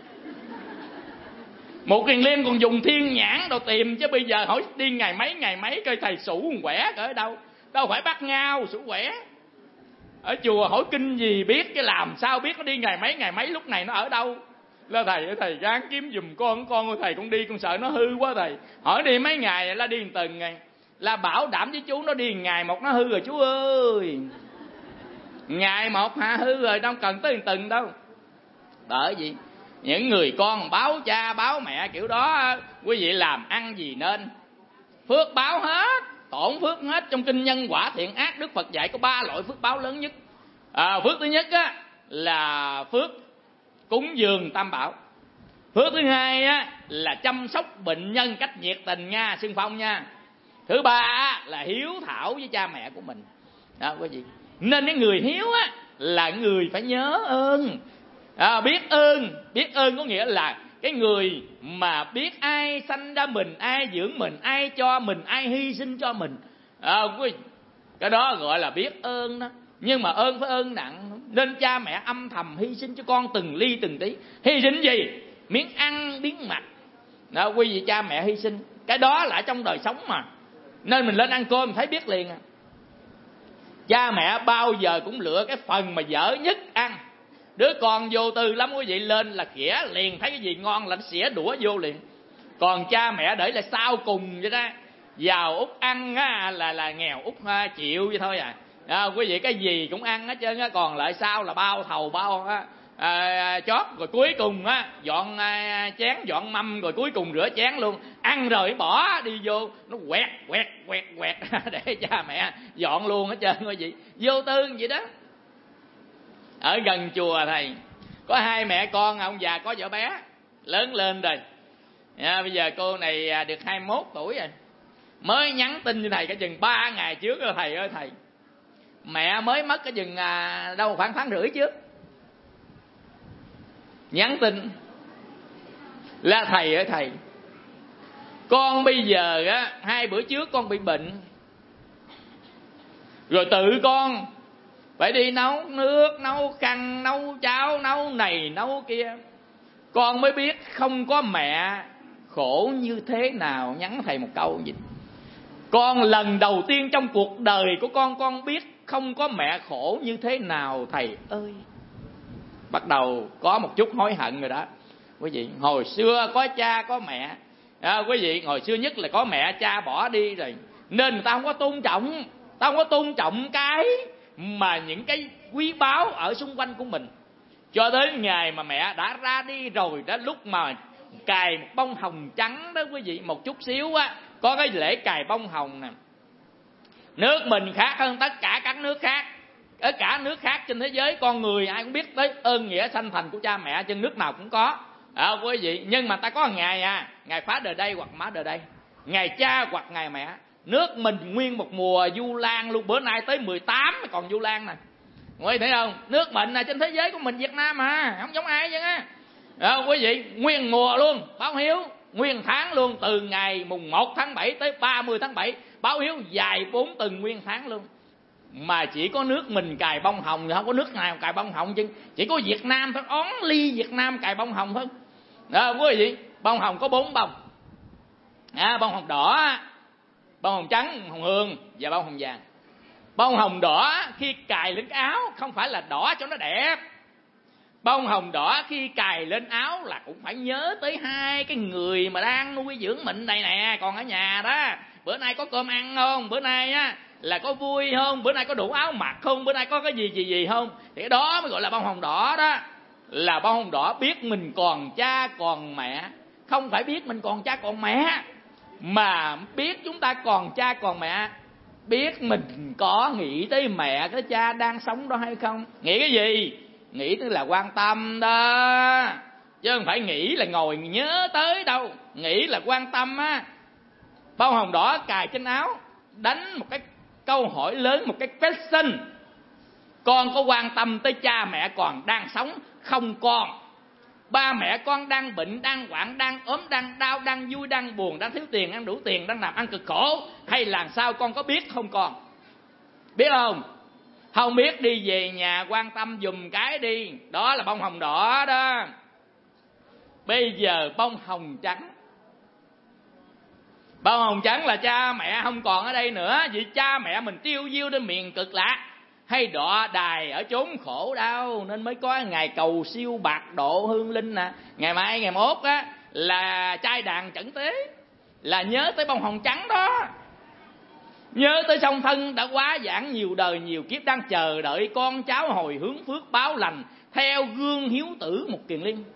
một kiền liên còn dùng thiên nhãn đồ tìm, chứ bây giờ hỏi đi ngày mấy ngày mấy coi thầy sủ quẻ ở đâu. Đâu phải bắt ngao sủ quẻ. Ở chùa hỏi kinh gì biết, cái làm sao biết nó đi ngày mấy ngày mấy, lúc này nó ở đâu. Là thầy ơi thầy ráng kiếm giùm con, con ơi thầy con đi con sợ nó hư quá thầy. Hỏi đi mấy ngày là đi một tuần ngày, là bảo đảm với chú nó đi ngày một nó hư rồi chú ơi. Ngày một hả, hư rồi, đâu cần tới một tuần đâu. Bởi vì những người con báo cha báo mẹ kiểu đó, quý vị làm ăn gì nên phước báo hết, tổn phước hết. Trong kinh Nhân Quả Thiện Ác, Đức Phật dạy có ba loại phước báo lớn nhất. À, phước thứ nhất á là phước cúng dường tam bảo. Phước thứ hai á là chăm sóc bệnh nhân cách nhiệt tình nha, xưng phong nha. Thứ ba là hiếu thảo với cha mẹ của mình. Đó quý vị. Nên cái người hiếu á là người phải nhớ ơn, à, biết ơn. Biết ơn có nghĩa là cái người mà biết ai sanh ra mình, ai dưỡng mình, ai cho mình, ai hy sinh cho mình. À, quý vị. Cái đó gọi là biết ơn đó. Nhưng mà ơn phải ơn nặng. Nên cha mẹ âm thầm hy sinh cho con từng ly từng tí. Hy sinh gì? Miếng ăn, miếng mặc. Đó, quý vị, cha mẹ hy sinh. Cái đó là trong đời sống mà. Nên mình lên ăn cơm thấy biết liền à. Cha mẹ bao giờ cũng lựa cái phần mà dở nhất ăn. Đứa con vô tư lắm quý vị, lên là khỉa liền, thấy cái gì ngon là xỉa đũa vô liền. Còn cha mẹ để là sau cùng vậy đó. Giàu út ăn á, là là nghèo út ha, chịu vậy thôi à. À, quý vị, cái gì cũng ăn hết trơn á, còn lại sau là bao thầu bao á, à, chót, rồi cuối cùng á dọn à, chén dọn mâm, rồi cuối cùng rửa chén luôn. Ăn rồi bỏ đi vô nó quẹt quẹt quẹt quẹt để cha mẹ dọn luôn hết trơn quý vị. Vô tư vậy đó. Ở gần chùa thầy có hai mẹ con, ông già có vợ bé lớn lên rồi. À, bây giờ cô này được hai mươi mốt tuổi rồi, mới nhắn tin cho thầy cái chừng ba ngày trước rồi. Thầy ơi thầy, mẹ mới mất cái chừng à, đâu khoảng tháng rưỡi trước. Nhắn tin là thầy ơi thầy, con bây giờ á, hai bữa trước con bị bệnh, rồi tự con phải đi nấu nước, nấu khăn, nấu cháo, nấu này nấu kia. Con mới biết không có mẹ khổ như thế nào. Nhắn thầy một câu gì, con lần đầu tiên trong cuộc đời của con con biết không có mẹ khổ như thế nào thầy ơi. Bắt đầu có một chút hối hận rồi đó quý vị. Hồi xưa có cha có mẹ à, quý vị, hồi xưa nhất là có mẹ, cha bỏ đi rồi, nên người ta không có tôn trọng. Ta không có tôn trọng cái mà những cái quý báu ở xung quanh của mình. Cho đến ngày mà mẹ đã ra đi rồi đó, lúc mà cài một bông hồng trắng đó quý vị, một chút xíu á, có cái lễ cài bông hồng nè. Nước mình khác hơn tất cả các nước khác. Ở cả nước khác trên thế giới, con người ai cũng biết tới ơn nghĩa sanh thành của cha mẹ, trên nước nào cũng có à, quý vị. Nhưng mà ta có ngày à, ngày Father Day hoặc Mother Day, ngày cha hoặc ngày mẹ. Nước mình nguyên một mùa du lan luôn, bữa nay tới mười tám còn du lan nè. Quý vị thấy không? Nước mình là trên thế giới của mình Việt Nam mà, không giống ai chứ á. À, quý vị, nguyên mùa luôn, báo hiếu, nguyên tháng luôn, từ ngày mùng một tháng bảy tới ba mươi tháng bảy, báo hiếu dài bốn tuần nguyên tháng luôn. Mà chỉ có nước mình cài bông hồng, không có nước nào cài bông hồng chứ. Chỉ có Việt Nam thôi, only Việt Nam cài bông hồng thôi. Đó, quý vị, bông hồng có bốn bông. À, bông hồng đỏ, bông hồng trắng, hồng hương và bông hồng vàng. Bông hồng đỏ khi cài lên áo không phải là đỏ cho nó đẹp. Bông hồng đỏ khi cài lên áo là cũng phải nhớ tới hai cái người mà đang nuôi dưỡng mình đây nè, còn ở nhà đó. Bữa nay có cơm ăn không? Bữa nay á là có vui không? Bữa nay có đủ áo mặc không? Bữa nay có cái gì gì gì không? Thì cái đó mới gọi là bông hồng đỏ đó. Là bông hồng đỏ biết mình còn cha còn mẹ. Không phải biết mình còn cha còn mẹ, mà biết chúng ta còn cha còn mẹ. Biết mình có nghĩ tới mẹ tới cha đang sống đó hay không. Nghĩ cái gì? Nghĩ tức là quan tâm đó, chứ không phải nghĩ là ngồi nhớ tới đâu. Nghĩ là quan tâm á. Bông hồng đỏ cài trên áo đánh một cái câu hỏi lớn, một cái question: con có quan tâm tới cha mẹ còn đang sống không con? Ba mẹ con đang bệnh, đang hoạn, đang ốm, đang đau, đang vui, đang buồn, đang thiếu tiền, đang đủ tiền, đang làm ăn cực khổ, hay làm sao con có biết không con? Biết không? Không biết đi về nhà quan tâm dùm cái đi. Đó là bông hồng đỏ đó. Bây giờ bông hồng trắng. Bông hồng trắng là cha mẹ không còn ở đây nữa, vì cha mẹ mình tiêu diêu đến miền cực lạc, hay đọa đài ở chốn khổ đau, nên mới có ngày cầu siêu bạc độ hương linh nè. Ngày mai ngày mốt á là trai đàn chẩn tế, là nhớ tới bông hồng trắng đó. Nhớ tới song thân đã quá giảng nhiều đời nhiều kiếp, đang chờ đợi con cháu hồi hướng phước báo lành, theo gương hiếu tử một kiền liên.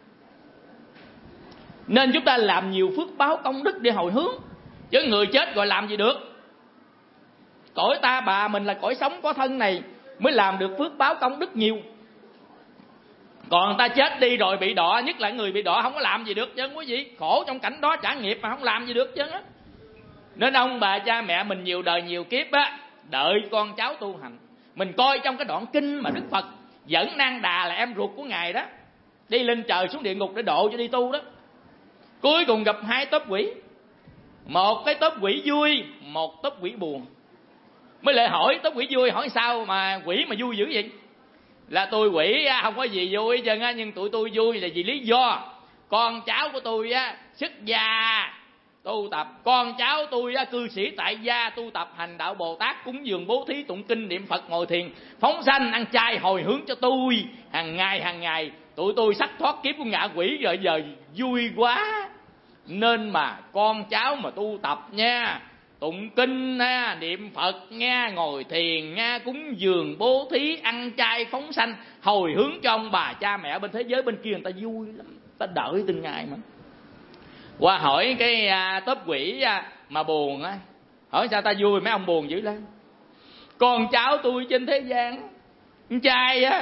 Nên chúng ta làm nhiều phước báo công đức để hồi hướng. Chứ người chết rồi làm gì được. Cõi ta bà mình là cõi sống có thân này mới làm được phước báo công đức nhiều. Còn người ta chết đi rồi bị đọa, nhất là người bị đọa không có làm gì được chứ quý vị. Khổ trong cảnh đó trả nghiệp mà không làm gì được chứ. Nên ông bà cha mẹ mình nhiều đời nhiều kiếp á, đợi con cháu tu hành. Mình coi trong cái đoạn kinh mà Đức Phật dẫn Nang Đà là em ruột của Ngài đó, đi lên trời xuống địa ngục để độ cho đi tu đó, cuối cùng gặp hai tốp quỷ. Một cái tốp quỷ vui, một tốp quỷ buồn. Mới lại hỏi tốp quỷ vui, hỏi sao mà quỷ mà vui dữ vậy? Là tôi quỷ không có gì vui hết trơn á, nhưng tụi tôi vui là vì lý do con cháu của tôi á xuất gia tu tập, con cháu tôi á cư sĩ tại gia tu tập hành đạo Bồ Tát, cúng dường bố thí tụng kinh niệm Phật, ngồi thiền phóng sanh, ăn chay hồi hướng cho tôi hàng ngày hàng ngày. Tụi tôi sắp thoát kiếp của ngạ quỷ rồi, giờ vui quá. Nên mà con cháu mà tu tập nha, tụng kinh nha, niệm Phật nha, ngồi thiền nha, cúng dường bố thí, ăn chay phóng sanh, hồi hướng cho ông bà cha mẹ bên thế giới bên kia, người ta vui lắm, ta đợi từng ngày mà. Qua hỏi cái à, tốp quỷ à, mà buồn á, hỏi sao ta vui mấy ông buồn dữ lắm? Con cháu tôi trên thế gian, con trai á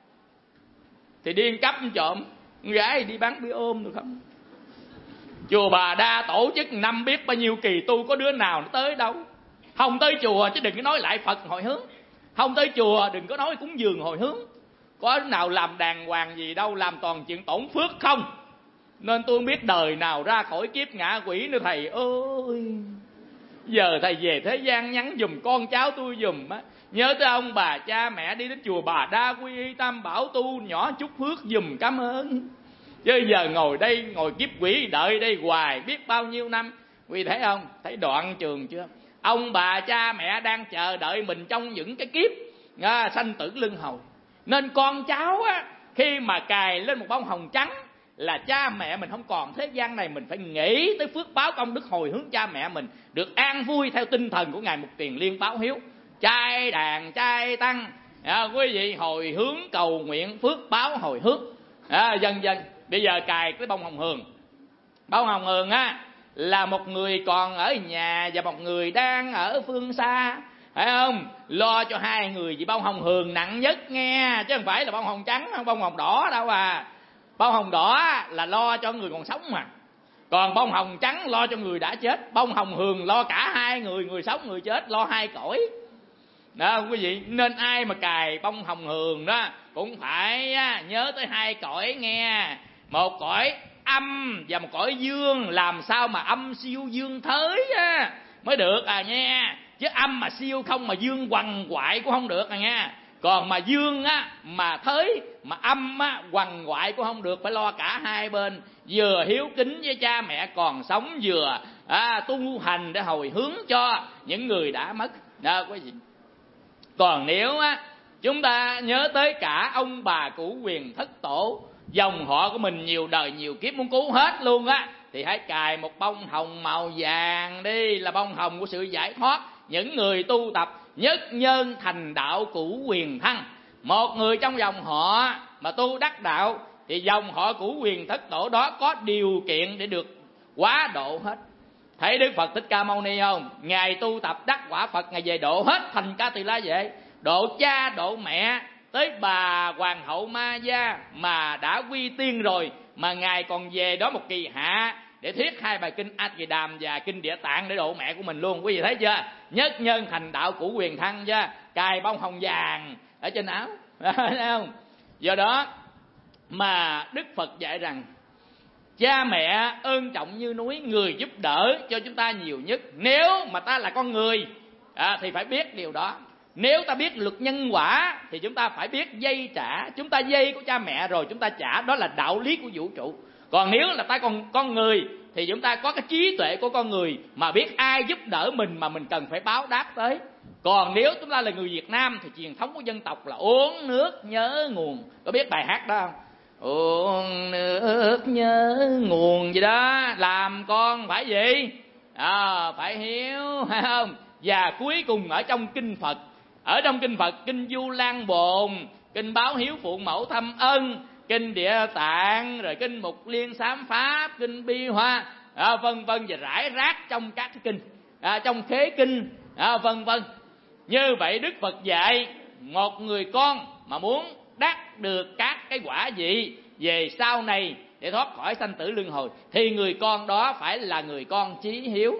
thì đi ăn cắp ăn trộm, con gái đi bán bia ôm được không? Chùa Bà Đa tổ chức năm biết bao nhiêu kỳ tu, có đứa nào nó tới đâu. Không tới chùa chứ đừng có nói lại Phật hồi hướng, không tới chùa đừng có nói cúng dường hồi hướng. Có đứa nào làm đàng hoàng gì đâu, làm toàn chuyện tổn phước không. Nên tôi không biết đời nào ra khỏi kiếp ngạ quỷ nữa thầy ơi. Giờ thầy về thế gian nhắn dùm con cháu tôi dùm á, nhớ tới ông bà cha mẹ đi đến chùa Bà Đa quy y tam bảo tu nhỏ chút phước dùm, cảm ơn. Chứ giờ ngồi đây, ngồi kiếp quỷ đợi đây hoài biết bao nhiêu năm. Quý thấy không? Thấy đoạn trường chưa? Ông bà cha mẹ đang chờ đợi mình trong những cái kiếp à, sanh tử luân hồi. Nên con cháu á, khi mà cài lên một bông hồng trắng là cha mẹ mình không còn thế gian này, mình phải nghĩ tới phước báo công đức hồi hướng cha mẹ mình được an vui theo tinh thần của Ngài Mục Kiền Liên báo hiếu. Trai đàn trai tăng à, quý vị hồi hướng cầu nguyện phước báo hồi hướng à, dần dần. Bây giờ cài cái bông hồng hường. Bông hồng hường á là một người còn ở nhà và một người đang ở phương xa, phải không? Lo cho hai người vì bông hồng hường nặng nhất nghe, chứ không phải là bông hồng trắng, bông hồng đỏ đâu à. Bông hồng đỏ là lo cho người còn sống mà, còn bông hồng trắng lo cho người đã chết. Bông hồng hường lo cả hai người, người sống người chết, lo hai cõi đó quý vị. Nên ai mà cài bông hồng hường đó cũng phải nhớ tới hai cõi nghe, một cõi âm và một cõi dương. Làm sao mà âm siêu dương thới á mới được à nha, chứ âm mà siêu không mà dương quằn quại cũng không được à nha. Còn mà dương á mà thới mà âm á quằn quại cũng không được, phải lo cả hai bên, vừa hiếu kính với cha mẹ còn sống, vừa à, tu hành để hồi hướng cho những người đã mất đó quý vị. Còn nếu á chúng ta nhớ tới cả ông bà cửu quyền thất tổ, dòng họ của mình nhiều đời nhiều kiếp muốn cứu hết luôn á, thì hãy cài một bông hồng màu vàng đi, là bông hồng của sự giải thoát. Những người tu tập nhất nhân thành đạo cửu quyền thăng, một người trong dòng họ mà tu đắc đạo thì dòng họ cửu quyền thất tổ đó có điều kiện để được quá độ hết. Thấy Đức Phật Thích Ca Mâu Ni không? Ngài tu tập đắc quả Phật, Ngài về độ hết thành Ca Tỳ La Vệ, độ cha độ mẹ tới bà hoàng hậu Ma Gia mà đã quy tiên rồi, mà Ngài còn về đó một kỳ hạ để thuyết hai bài kinh A Di Đàm và kinh Địa Tạng để độ mẹ của mình luôn. Quý vị thấy chưa? Nhất nhân thành đạo cửu quyền thăng chưa? Cài bông hồng vàng ở trên áo thấy không? Do đó mà Đức Phật dạy rằng cha mẹ ơn trọng như núi, người giúp đỡ cho chúng ta nhiều nhất. Nếu mà ta là con người à, thì phải biết điều đó. Nếu ta biết luật nhân quả thì chúng ta phải biết dây trả. Chúng ta dây của cha mẹ rồi chúng ta trả, đó là đạo lý của vũ trụ. Còn nếu là ta còn con người thì chúng ta có cái trí tuệ của con người mà biết ai giúp đỡ mình mà mình cần phải báo đáp tới. Còn nếu chúng ta là người Việt Nam thì truyền thống của dân tộc là uống nước nhớ nguồn. Có biết bài hát đó không? Uống nước nhớ nguồn gì đó, làm con phải gì? À, phải hiếu, hay không? Và cuối cùng ở trong kinh Phật, ở trong kinh Phật, kinh Du Lan Bồn, kinh Báo Hiếu Phụ Mẫu Thăm Ân, kinh Địa Tạng, rồi kinh Mục Liên Sám Pháp, kinh Bi Hoa, à, vân vân, và rải rác trong các cái kinh, à, trong khế kinh, à, vân vân. Như vậy Đức Phật dạy một người con mà muốn đắc được các cái quả gì về sau này để thoát khỏi sanh tử luân hồi thì người con đó phải là người con chí hiếu.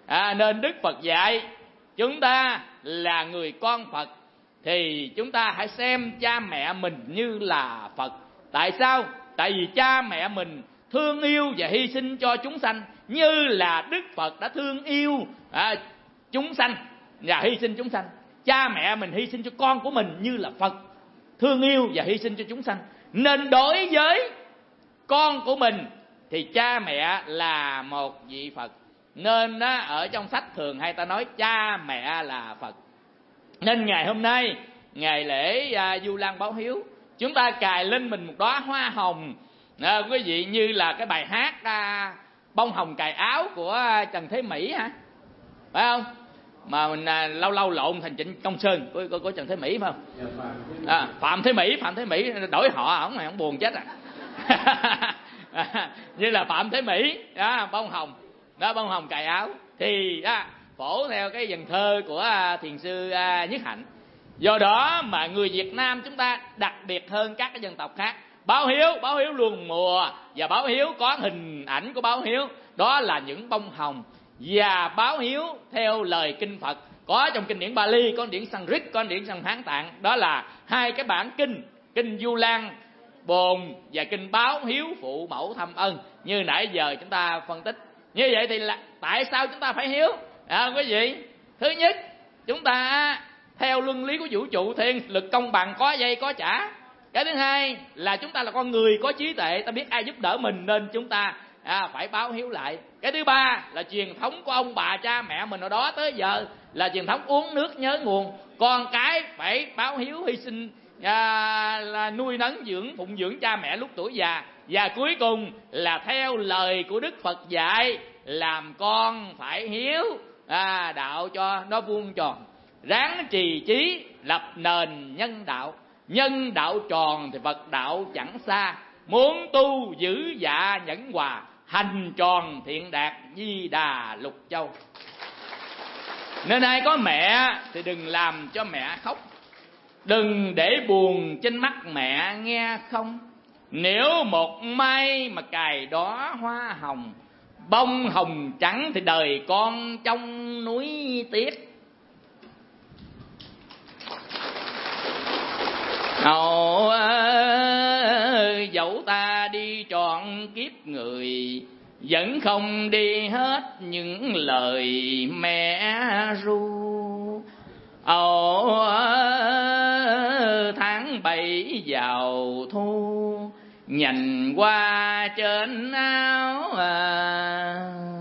À, nên Đức Phật dạy chúng ta là người con Phật thì chúng ta hãy xem cha mẹ mình như là Phật. Tại sao? Tại vì cha mẹ mình thương yêu và hy sinh cho chúng sanh như là Đức Phật đã thương yêu à, chúng sanh và hy sinh chúng sanh. Cha mẹ mình hy sinh cho con của mình như là Phật thương yêu và hy sinh cho chúng sanh. Nên đối với con của mình thì cha mẹ là một vị Phật. Nên á, ở trong sách thường hay ta nói cha mẹ là Phật. Nên ngày hôm nay, ngày lễ à, Vu Lan báo hiếu, chúng ta cài lên mình một đóa hoa hồng à, quý vị, như là cái bài hát à, bông hồng cài áo của Trần Thế Mỹ hả, phải không? Mà mình à, lâu lâu lộn thành Trịnh Công Sơn của, của, của Trần Thế Mỹ phải không? À, Phạm Thế Mỹ, Phạm Thế Mỹ đổi họ ổng, ổng buồn chết à. À, như là Phạm Thế Mỹ đó, bông hồng đó, bông hồng cài áo thì đó, phổ theo cái dần thơ của à, thiền sư à, Nhất Hạnh. Do đó mà người Việt Nam chúng ta đặc biệt hơn các cái dân tộc khác. Báo hiếu, báo hiếu luồng mùa và báo hiếu có hình ảnh của báo hiếu, đó là những bông hồng. Và báo hiếu theo lời kinh Phật có trong kinh điển Bali, có điển Sanskrit, có điển Sang Hán Tạng, đó là hai cái bản kinh, kinh Vu Lan Bồn và kinh báo hiếu phụ mẫu thăm ân, như nãy giờ chúng ta phân tích. Như vậy thì là tại sao chúng ta phải hiếu à, quý vị? Thứ nhất, chúng ta theo luân lý của vũ trụ thiên lực công bằng, có dây có trả. Cái thứ hai là chúng ta là con người có trí tuệ, ta biết ai giúp đỡ mình nên chúng ta à, phải báo hiếu lại. Cái thứ ba là truyền thống của ông bà cha mẹ mình ở đó tới giờ là truyền thống uống nước nhớ nguồn, con cái phải báo hiếu hy sinh à, là nuôi nấng dưỡng phụng dưỡng cha mẹ lúc tuổi già. Và cuối cùng là theo lời của Đức Phật dạy, làm con phải hiếu à, đạo cho nó vuông tròn, ráng trì chí lập nền nhân đạo. Nhân đạo tròn thì Phật đạo chẳng xa, muốn tu giữ dạ nhẫn hòa, hành tròn thiện đạt Di Đà Lục Châu. Nên ai có mẹ thì đừng làm cho mẹ khóc, đừng để buồn trên mắt mẹ nghe không. Nếu một mai mà cài đóa hoa hồng, bông hồng trắng thì đời con trong núi tiếc. Ồ, dẫu ta đi trọn kiếp người, vẫn không đi hết những lời mẹ ru. Ồ, tháng bảy vào thu, nhành qua trên áo à,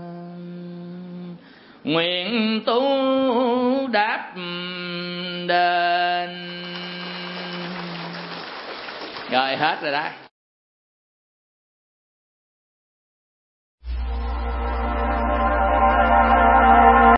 nguyện tu đáp đền. Rồi hết rồi đó.